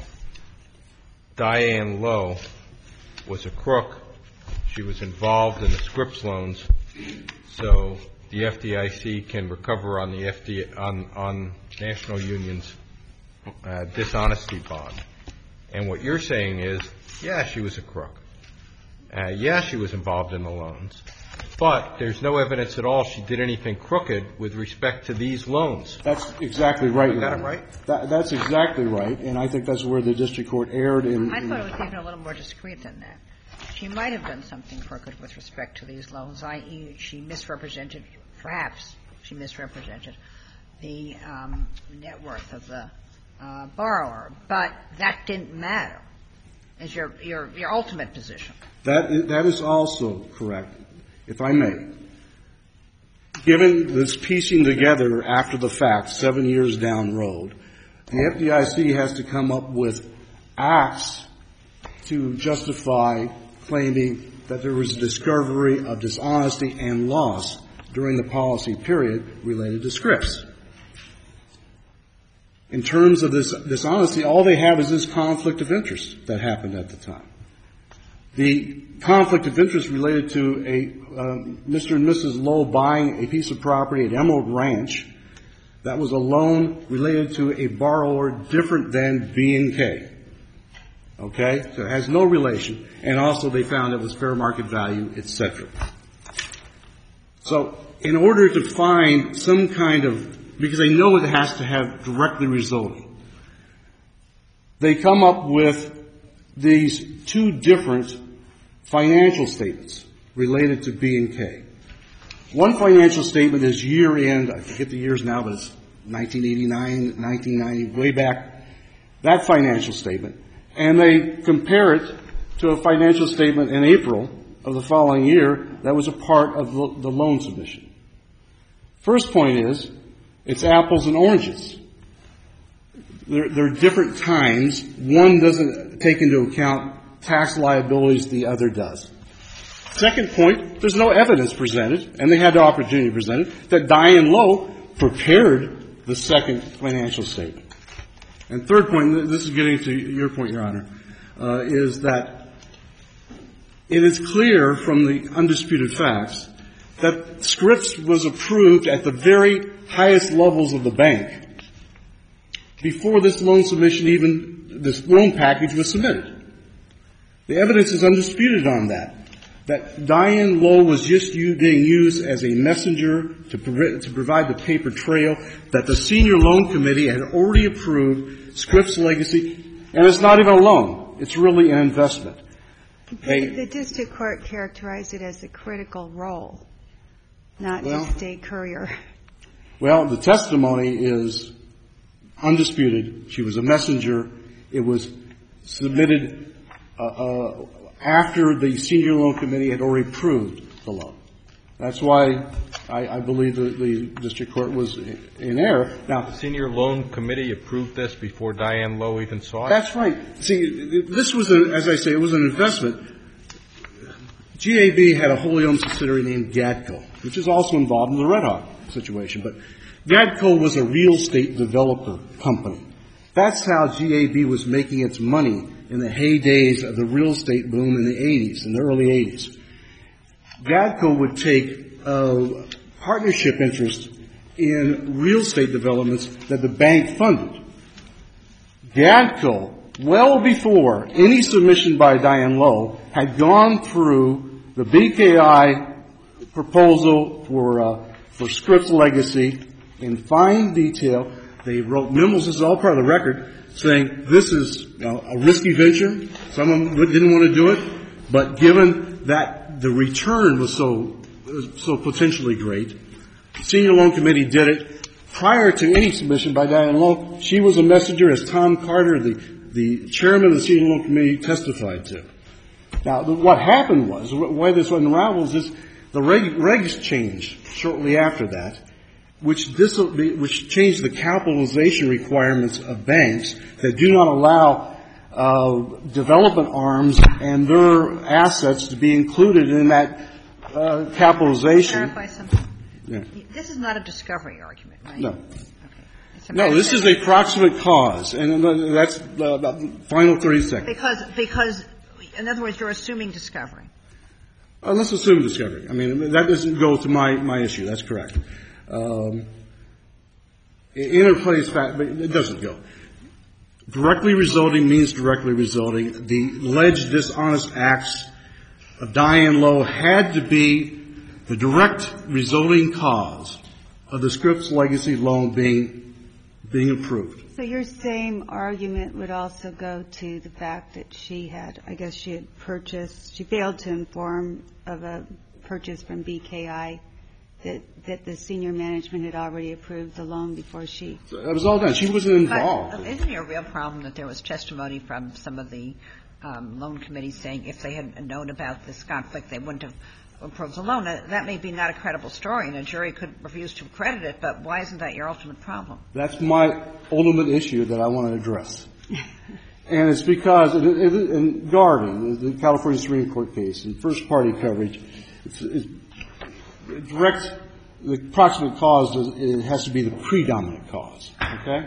Diane Lowe was a crook. She was involved in the Scripps loans, so the F D I C can recover on the F D on on National Union's uh, dishonesty bond. And what you're saying is, yeah, she was a crook. Uh, yeah, she was involved in the loans, but there's no evidence at all she did anything crooked with respect to these loans. That's exactly right. You got it right? That, that's exactly right, and I think that's where the district court erred in. I thought it was even a little more discreet than that. She might have done something crooked with respect to these loans, that is, she misrepresented, perhaps she misrepresented the um, net worth of the uh, borrower, but that didn't matter. Is your your your ultimate position? That is, that is also correct, if I may. Given this piecing together after the fact, seven years down the road, the F D I C has to come up with acts to justify claiming that there was a discovery of dishonesty and loss during the policy period related to Scripps. In terms of this dishonesty, all they have is this conflict of interest that happened at the time. The conflict of interest related to a um, Mister and Missus Lowe buying a piece of property at Emerald Ranch. That was a loan related to a borrower different than B and K. Okay? So it has no relation. And also they found it was fair market value, et cetera. So in order to find some kind of, because they know it has to have directly resulting, they come up with these two different financial statements related to B and K. One financial statement is year-end, I forget the years now, but it's nineteen eighty-nine, nineteen ninety, way back, that financial statement. And they compare it to a financial statement in April of the following year that was a part of the, the loan submission. First point is, it's apples and oranges. There, there are different times. One doesn't take into account tax liabilities, the other does. Second point, there's no evidence presented, and they had the opportunity to present it, that Diane Lowe prepared the second financial statement. And third point, this is getting to your point, Your Honor, uh, is that it is clear from the undisputed facts that Scripps was approved at the very highest levels of the bank before this loan submission even, this loan package was submitted. The evidence is undisputed on that, that Diane Lowe was just being used as a messenger to, pro- to provide the paper trail, that the senior loan committee had already approved Scripps Legacy, and it's not even a loan. It's really an investment. They, the district court characterized it as a critical role, not well, just a courier. Well, the testimony is undisputed. She was a messenger. It was submitted uh, uh, after the senior loan committee had already approved the loan. That's why I, I believe that the district court was in error. Now, the senior loan committee approved this before Diane Lowe even saw it? That's right. See, this was, a, as I say, it was an investment. G A B had a wholly owned subsidiary named Gadco, which is also involved in the Red Hawk situation. But Gadco was a real estate developer company. That's how G A B was making its money in the heydays of the real estate boom in the eighties, in the early eighties. Gadco would take uh, partnership interest in real estate developments that the bank funded. GADCO, well before any submission by Diane Lowe, had gone through the B K I proposal for uh, for Scripps Legacy in fine detail. They wrote memos, this is all part of the record, saying this is you know, a risky venture. Some of them didn't want to do it, but given that the return was so so potentially great, the Senior Loan Committee did it prior to any submission by Diane Lowe. She was a messenger, as Tom Carter, the, the chairman of the Senior Loan Committee, testified to. Now, the, what happened was, why this unravels is the reg, regs changed shortly after that, which, dis, which changed the capitalization requirements of banks that do not allow uh, development arms and their assets to be included in that uh, capitalization. Clarify something. Yeah. This is not a discovery argument, right? No. Okay. No, this is a proximate cause, and that's the, the final thirty seconds. Because, because, in other words, you're assuming discovery. Uh, let's assume discovery. I mean, that doesn't go to my, my issue. That's correct. Um, interplay is fact, but it doesn't go. Directly resulting means directly resulting. The alleged dishonest acts of Diane Lowe had to be the direct resulting cause of the Scripps Legacy loan being being approved. So your same argument would also go to the fact that she had, I guess she had purchased, she failed to inform of a purchase from B K I, that, that the senior management had already approved the loan before she. So that was all done. She wasn't involved. But isn't it a real problem that there was testimony from some of the um, loan committees saying if they had known about this conflict, they wouldn't have approved the loan? Now, that may be not a credible story, and a jury could refuse to credit it, but why isn't that your ultimate problem? That's my ultimate issue that I want to address. And it's because in, in Garvey, the California Supreme Court case, in first-party coverage, it's, it's direct, the proximate cause does, it has to be the predominant cause, okay?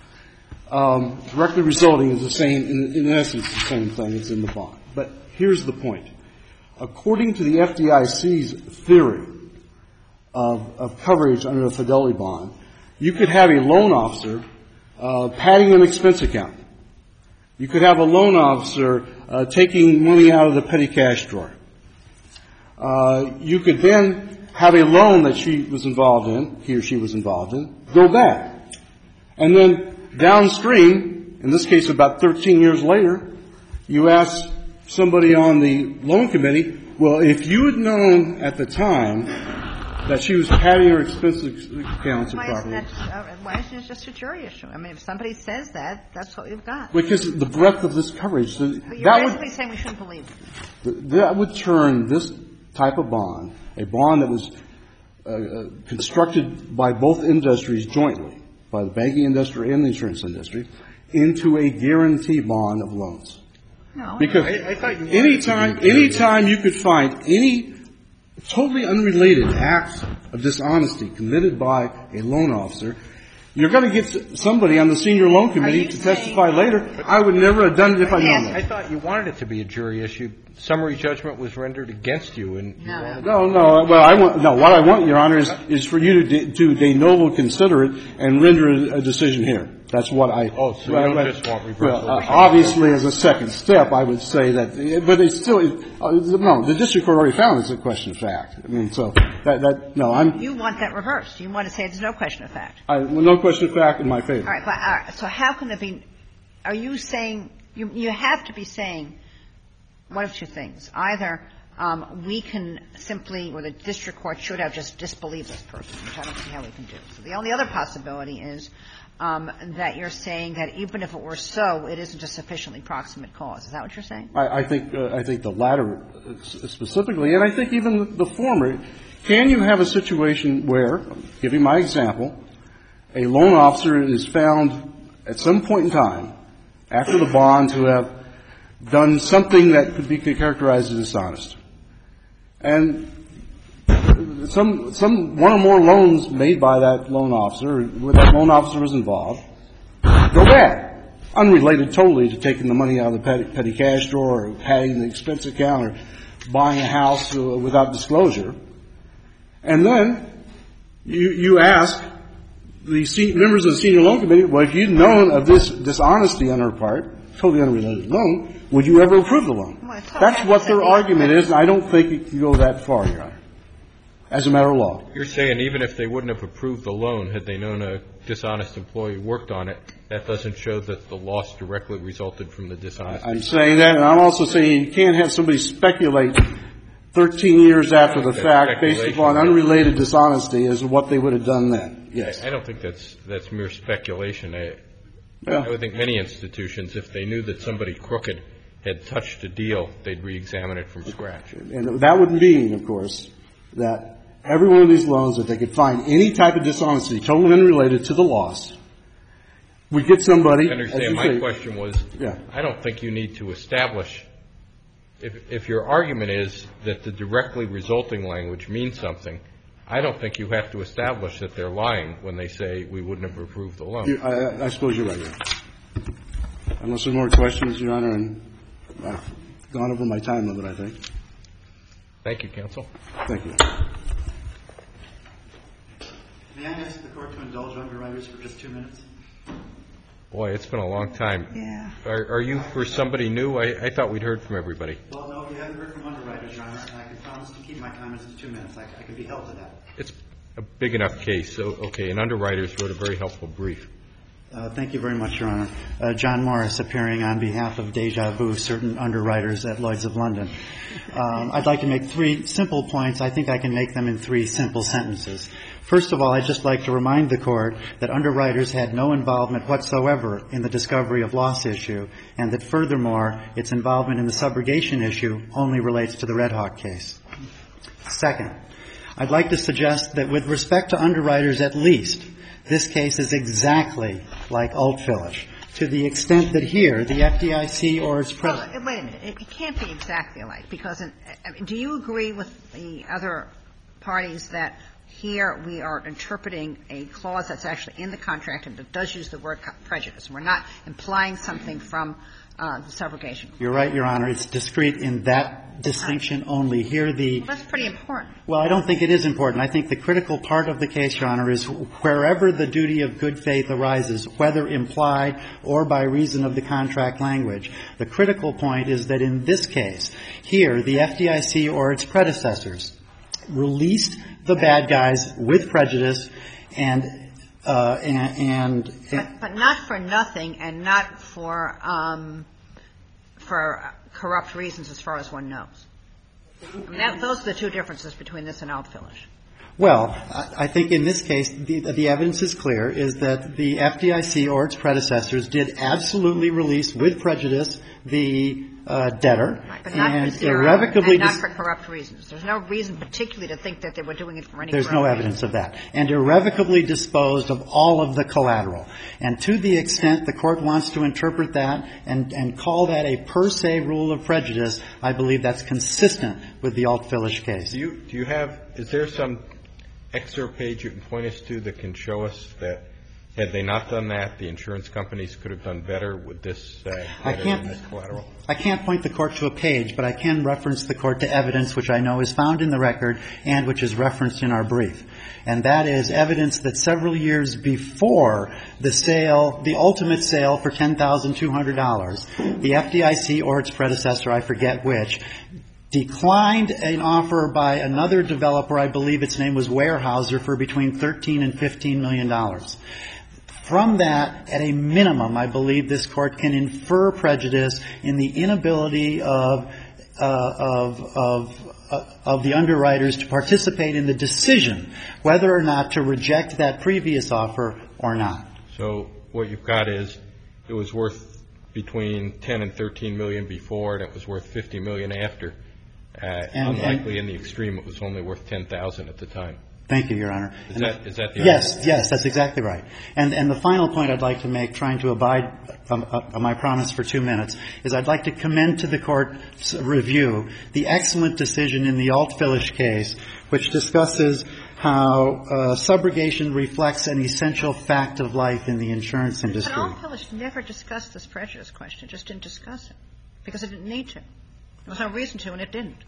Um, directly resulting is the same, in, in essence, the same thing. It's in the bond. But here's the point. According to the F D I C's theory of, of coverage under a fidelity bond, you could have a loan officer uh, padding an expense account. You could have a loan officer uh, taking money out of the petty cash drawer. Uh, you could then have a loan that she was involved in, he or she was involved in, go bad. And then downstream, in this case about thirteen years later, you ask somebody on the loan committee, well, if you had known at the time that she was padding her expense accounts Why improperly. isn't that, uh, why isn't it just a jury issue? I mean, if somebody says that, that's what you've got. Because the breadth of this coverage, the, But you're that basically would saying we shouldn't believe it. that would turn this type of bond, a bond that was uh, uh, constructed by both industries jointly, by the banking industry and the insurance industry, into a guarantee bond of loans. No. Because I, I thought you anytime, anytime you could find any totally unrelated acts of dishonesty committed by a loan officer, you're going to get somebody on the senior loan committee to testify later. I would never have done it if I'd known I that. thought you wanted it to be a jury issue. Summary judgment was rendered against you, and you No. wanted No, no. Well, I want no. What I want, Your Honor, is is for you to de, to de novo consider it and render a, a decision here. That's what I. Oh, so you I, don't I, just want reversal? Well, uh, obviously, as a second step, I would say that, but it's still uh, no. The district court already found it's a question of fact. I mean, so that that no. I'm. You want that reversed. You want to say there's no question of fact. I, well, no question of fact in my favor. All right, but all right, so how can it be? Are you saying you you have to be saying one of two things? Either um, we can simply, or the district court should have just disbelieved this person, which I don't see how we can do. So the only other possibility is um, that you're saying that even if it were so, it isn't a sufficiently proximate cause. Is that what you're saying? I, I think uh, I think the latter specifically, and I think even the former. Can you have a situation where, giving my example, a loan officer is found at some point in time after the bond to have done something that could be characterized as dishonest, and some some one or more loans made by that loan officer, where that loan officer was involved, go bad, unrelated totally to taking the money out of the petty, petty cash drawer or padding the expense account or buying a house without disclosure. And then you, you ask the se- members of the senior loan committee, well, if you'd known of this dishonesty on her part, totally unrelated loan, would you ever approve the loan? Well, it's all That's right what to their say- argument is, and I don't think it can go that far, Your Honor, as a matter of law. You're saying even if they wouldn't have approved the loan, had they known a dishonest employee worked on it, that doesn't show that the loss directly resulted from the dishonesty? I'm saying that, and I'm also saying you can't have somebody speculate thirteen years after the That's fact based speculation. upon unrelated dishonesty as to what they would have done then. Yes. I don't think that's that's mere speculation. I, Yeah. I would think many institutions, if they knew that somebody crooked had touched a deal, they'd re-examine it from scratch. And that would mean, of course, that every one of these loans, if they could find any type of dishonesty totally unrelated to the loss, would get somebody. I understand. as you My say- question was, Yeah. I don't think you need to establish, if, if your argument is that the directly resulting language means something, I don't think you have to establish that they're lying when they say we wouldn't have approved the loan. You- I, I suppose you're right. Your Honor. Unless there are more questions, Your Honor, and I've gone over my time limit, I think. Thank you, counsel. Thank you. May I ask the Court to indulge underwriters for just two minutes? Boy, it's been a long time. Yeah. Are, are you for somebody new? I, I thought we'd heard from everybody. Well, no, we haven't heard from underwriters, Your Honor, and I can promise to keep my comments to two minutes. I, I can be held to that. It's a big enough case. So, okay, and underwriters wrote a very helpful brief. Uh, thank you very much, Your Honor. Uh, John Morris, appearing on behalf of Deja Vu, certain underwriters at Lloyd's of London. Um, I'd like to make three simple points. I think I can make them in three simple sentences. First of all, I'd just like to remind the Court that underwriters had no involvement whatsoever in the discovery of loss issue, and that furthermore, its involvement in the subrogation issue only relates to the Red Hawk case. Second, I'd like to suggest that with respect to underwriters at least, this case is exactly like Altfillish, to the extent that here, the F D I C or its president. Well, wait a minute. It can't be exactly alike, because in, I mean, do you agree with the other parties that here we are interpreting a clause that's actually in the contract and that does use the word prejudice? We're not implying something from uh, the subrogation. You're right, Your Honor. It's discrete in that distinction only. Here the Well, that's pretty important. Well, I don't think it is important. I think the critical part of the case, Your Honor, is wherever the duty of good faith arises, whether implied or by reason of the contract language, the critical point is that in this case, here, the F D I C or its predecessors released the bad guys with prejudice and uh, and, and, But, but not for nothing and not for um, for corrupt reasons as far as one knows. I mean, that, those are the two differences between this and Altfillish. Well, I think in this case, the, the evidence is clear, is that the F D I C or its predecessors did absolutely release with prejudice the uh, debtor Right, but not and for zero, irrevocably and not dis- for corrupt reasons. There's no reason particularly to think that they were doing it for any There's corrupt no reason. evidence of that. And irrevocably disposed of all of the collateral. And to the extent the Court wants to interpret that and, and call that a per se rule of prejudice, I believe that's consistent with the Altfillish case. Do you, do you have, is there some excerpt page you can point us to that can show us that had they not done that, the insurance companies could have done better with this uh, I debtor can't, and this collateral? I can't point the Court to a page, but I can reference the Court to evidence which I know is found in the record and which is referenced in our brief. And that is evidence that several years before the sale, the ultimate sale for ten thousand two hundred dollars, the F D I C or its predecessor, I forget which, declined an offer by another developer, I believe its name was Weyerhaeuser, for between thirteen and fifteen million dollars. From that, at a minimum, I believe this Court can infer prejudice in the inability of uh, of of uh, of the underwriters to participate in the decision whether or not to reject that previous offer or not. So what you've got is it was worth between ten and thirteen million before, and it was worth fifty million after. Uh, And- unlikely in the extreme, it was only worth ten thousand at the time. Thank you, Your Honor. Is that, is that the Yes, argument? yes, that's exactly right. And and the final point I'd like to make, trying to abide um, uh, my promise for two minutes, is I'd like to commend to the Court's review the excellent decision in the Altfillish case, which discusses how uh, subrogation reflects an essential fact of life in the insurance industry. But Altfillish never discussed this prejudice question, just didn't discuss it, because it didn't need to. There was no reason to, and it didn't.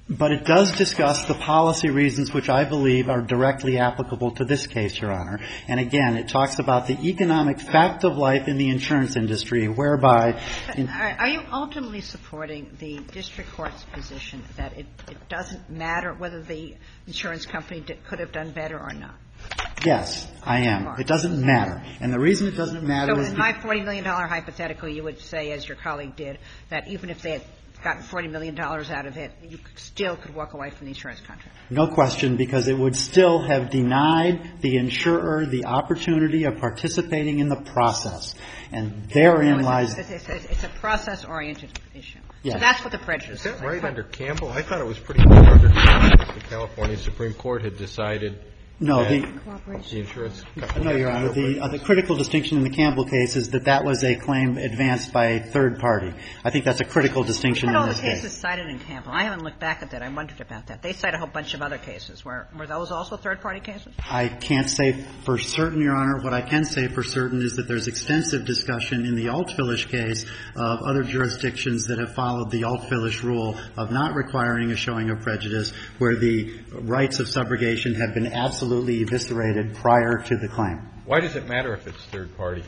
But it does discuss the policy reasons which I believe are directly applicable to this case, Your Honor. And again, it talks about the economic fact of life in the insurance industry, whereby in Are you ultimately supporting the district court's position that it, it doesn't matter whether the insurance company did, could have done better or not? Yes, I am. It doesn't matter. And the reason it doesn't matter so is in my forty million dollars hypothetical, you would say, as your colleague did, that even if they had gotten forty million dollars out of it, you still could walk away from the insurance contract. No question, because it would still have denied the insurer the opportunity of participating in the process. And therein so lies... It's, it's, it's, it's a process-oriented issue. Yes. So that's what the prejudice is. Is that right under Campbell? I thought it was pretty clear under Campbell. The California Supreme Court had decided No, that the... the insurance company... No, Your Honor. The, uh, the critical distinction in the Campbell case is that that was a claim advanced by a third party. I think that's a critical distinction in all this the case. cases cited in Campbell. I haven't looked back at that. I wondered about that. They cite a whole bunch of other cases. Were, were those also third-party cases? I can't say for certain, Your Honor. What I can say for certain is that there's extensive discussion in the Altvillish case of other jurisdictions that have followed the Altvillish rule of not requiring a showing of prejudice, where the rights of subrogation have been absolutely eviscerated prior to the claim. Why does it matter if it's third party?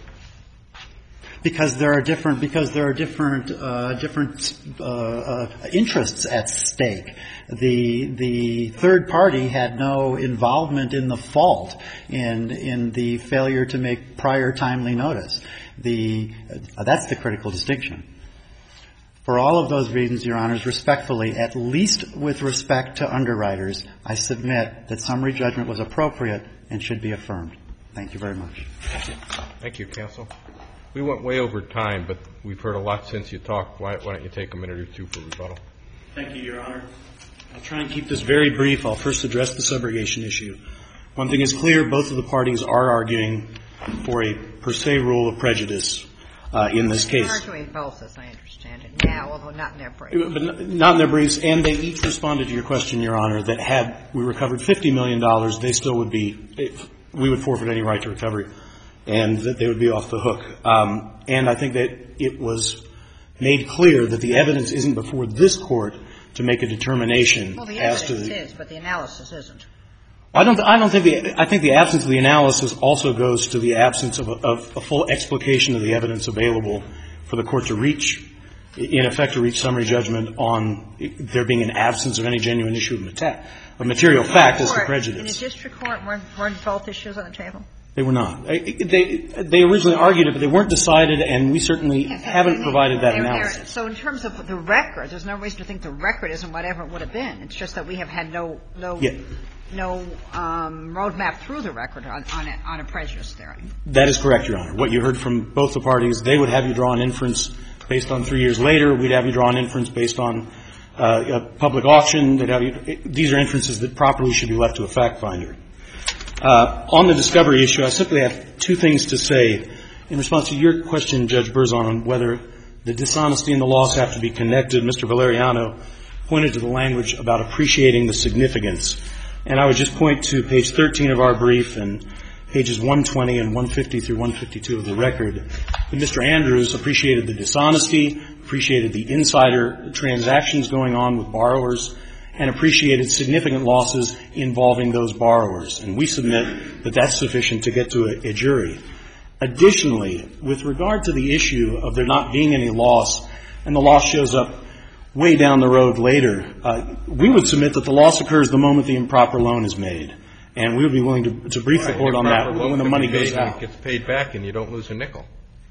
Because there are different because there are different uh, different uh, uh, interests at stake. The the third party had no involvement in the fault in in the failure to make prior timely notice. The uh, that's the critical distinction. For all of those reasons, Your Honors, respectfully, at least with respect to underwriters, I submit that summary judgment was appropriate and should be affirmed. Thank you very much. Thank you, counsel. We went way over time, but we've heard a lot since you talked. Why, why don't you take a minute or two for rebuttal? Thank you, Your Honor. I'll try and keep this very brief. I'll first address the subrogation issue. One thing is clear, both of the parties are arguing for a per se rule of prejudice uh, in this case. They're arguing both, as I understand it now, although not in their briefs. But not in their briefs, and they each responded to your question, Your Honor, that had we recovered fifty million dollars, they still would be, we would forfeit any right to recovery, and that they would be off the hook. Um, and I think that it was made clear that the evidence isn't before this Court to make a determination well, the as to the... Well, the evidence is, but the analysis isn't. I don't, I don't think the, I think the absence of the analysis also goes to the absence of a, of a full explication of the evidence available for the Court to reach, in effect, to reach summary judgment on there being an absence of any genuine issue of, meta- of material fact as to prejudice. In the district court, weren't, weren't both issues on the table? They were not. They, they originally argued it, but they weren't decided, and we certainly yes, haven't provided that they're, analysis. They're, so in terms of the record, there's no reason to think the record isn't whatever it would have been. It's just that we have had no no yeah. no um, roadmap through the record on, on, a, on a prejudice theory. That is correct, Your Honor. What you heard from both the parties, they would have you draw an inference based on three years later. We'd have you draw an inference based on uh, a public auction. They'd have you, these are inferences that properly should be left to a fact finder. Uh, on the discovery issue, I simply have two things to say in response to your question, Judge Berzon, on whether the dishonesty and the loss have to be connected. Mister Valeriano pointed to the language about appreciating the significance. And I would just point to page thirteen of our brief and pages one twenty and one fifty through one fifty-two of the record. And Mister Andrews appreciated the dishonesty, appreciated the insider transactions going on with borrowers, and appreciated significant losses involving those borrowers. And we submit that that's sufficient to get to a, a jury. Additionally, with regard to the issue of there not being any loss, and the loss shows up way down the road later, uh, we would submit that the loss occurs the moment the improper loan is made. And we would be willing to, to brief right, the Court on that when the money goes out. It gets paid back and you don't lose a nickel.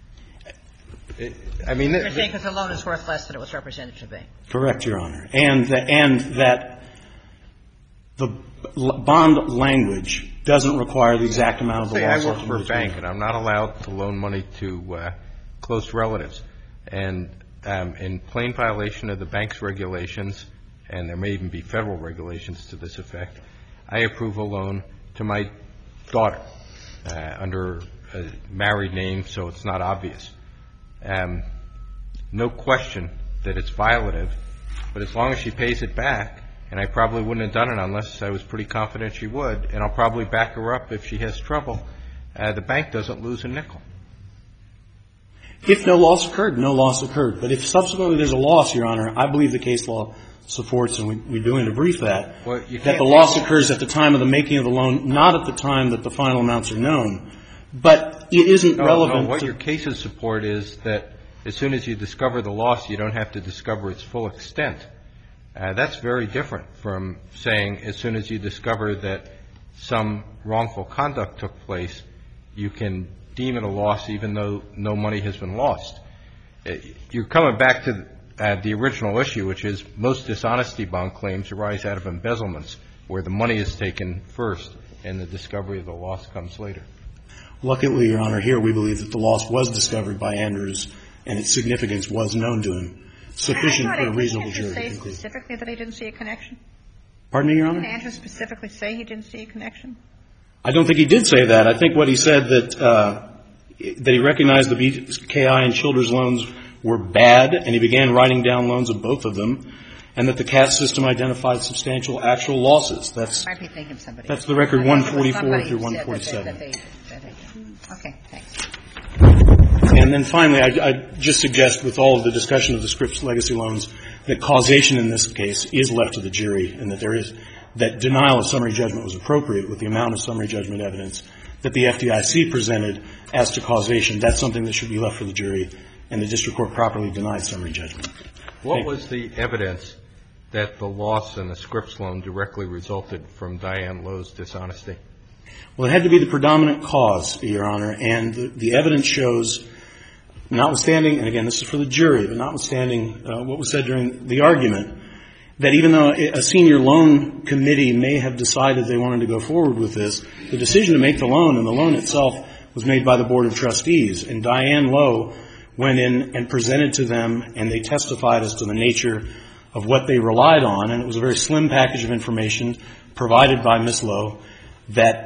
It, I mean, you're saying because the loan is worth less than it was represented to be. Correct, Your Honor. And, the, and that the bond language doesn't require the exact amount of the Say loss. I work for a bank and I'm not allowed to loan money to uh, close relatives. And um, in plain violation of the bank's regulations, and there may even be federal regulations to this effect, I approve a loan to my daughter uh, under a married name so it's not obvious. Um, no question that it's violative, but as long as she pays it back, and I probably wouldn't have done it unless I was pretty confident she would, and I'll probably back her up if she has trouble, uh, the bank doesn't lose a nickel. If no loss occurred, no loss occurred. But if subsequently there's a loss, Your Honor, I believe the case law supports, and we, we do in a brief that, Well, you that can't- the loss occurs at the time of the making of the loan, not at the time that the final amounts are known. But it isn't No, relevant no, what to your cases support is that as soon as you discover the loss, you don't have to discover its full extent. Uh, that's very different from saying as soon as you discover that some wrongful conduct took place, you can deem it a loss even though no money has been lost. Uh, you're coming back to uh, the original issue, which is most dishonesty bond claims arise out of embezzlements, where the money is taken first and the discovery of the loss comes later. Luckily, Your Honor, here we believe that the loss was discovered by Andrews and its significance was known to him, sufficient for a reasonable jury to Did Andrews say conclude. specifically that he didn't see a connection? Pardon me, Your Did Honor? Andrews specifically say he didn't see a connection? I don't think he did say that. I think what he said that uh, that he recognized the B K I and Childers loans were bad, and he began writing down loans of both of them, and that the C A T system identified substantial actual losses. That's Might be thinking of somebody. That's the record I one thought it was forty-four somebody through who said that they- one forty-seven. that they- that they- Okay, thanks. And then finally, I, I just suggest with all of the discussion of the Scripps legacy loans that causation in this case is left to the jury and that there is, that denial of summary judgment was appropriate with the amount of summary judgment evidence that the F D I C presented as to causation. That's something that should be left for the jury, and the district court properly denied summary judgment. What Thank you. was the evidence that the loss in the Scripps loan directly resulted from Diane Lowe's dishonesty? Well, it had to be the predominant cause, Your Honor, and the, the evidence shows, notwithstanding, and again, this is for the jury, but notwithstanding uh, what was said during the argument, that even though a senior loan committee may have decided they wanted to go forward with this, the decision to make the loan and the loan itself was made by the Board of Trustees. And Diane Lowe went in and presented to them, and they testified as to the nature of what they relied on. And it was a very slim package of information provided by Miz Lowe that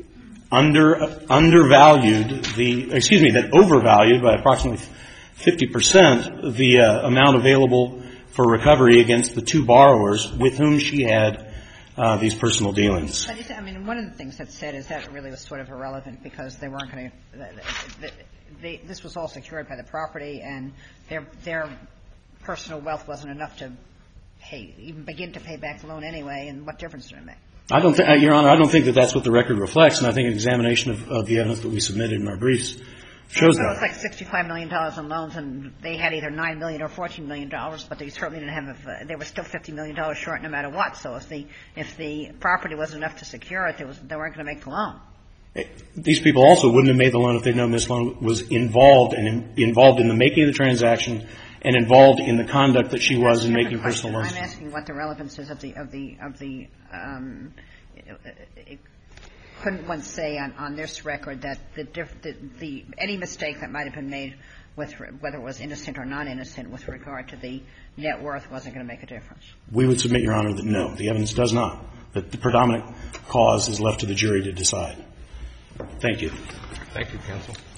under undervalued the, excuse me, that overvalued by approximately fifty percent the uh, amount available for recovery against the two borrowers with whom she had uh, these personal dealings. But I mean, one of the things that's said is that really was sort of irrelevant because they weren't going to they, – this was all secured by the property, and their their personal wealth wasn't enough to pay, even begin to pay back the loan anyway, and what difference did it make? I don't think, Your Honor, I don't think that that's what the record reflects, and I think an examination of, of the evidence that we submitted in our briefs shows So that. it's like sixty-five million dollars in loans, and they had either nine million dollars or fourteen million dollars, but they certainly didn't have a, they were still fifty million dollars short no matter what. So if the if the property wasn't enough to secure it, they, was, they weren't going to make the loan. These people also wouldn't have made the loan if they'd known Miz Lowe was involved and in, involved in the making of the transaction and involved in the conduct that she was in making personal loans. I'm asking what the relevance is of the of the of the. Um, it, couldn't one say on, on this record that the, diff, the the any mistake that might have been made with whether it was innocent or non-innocent with regard to the net worth wasn't going to make a difference? We would submit, Your Honor, that no, the evidence does not. That the predominant cause is left to the jury to decide. Thank you. Thank you, counsel.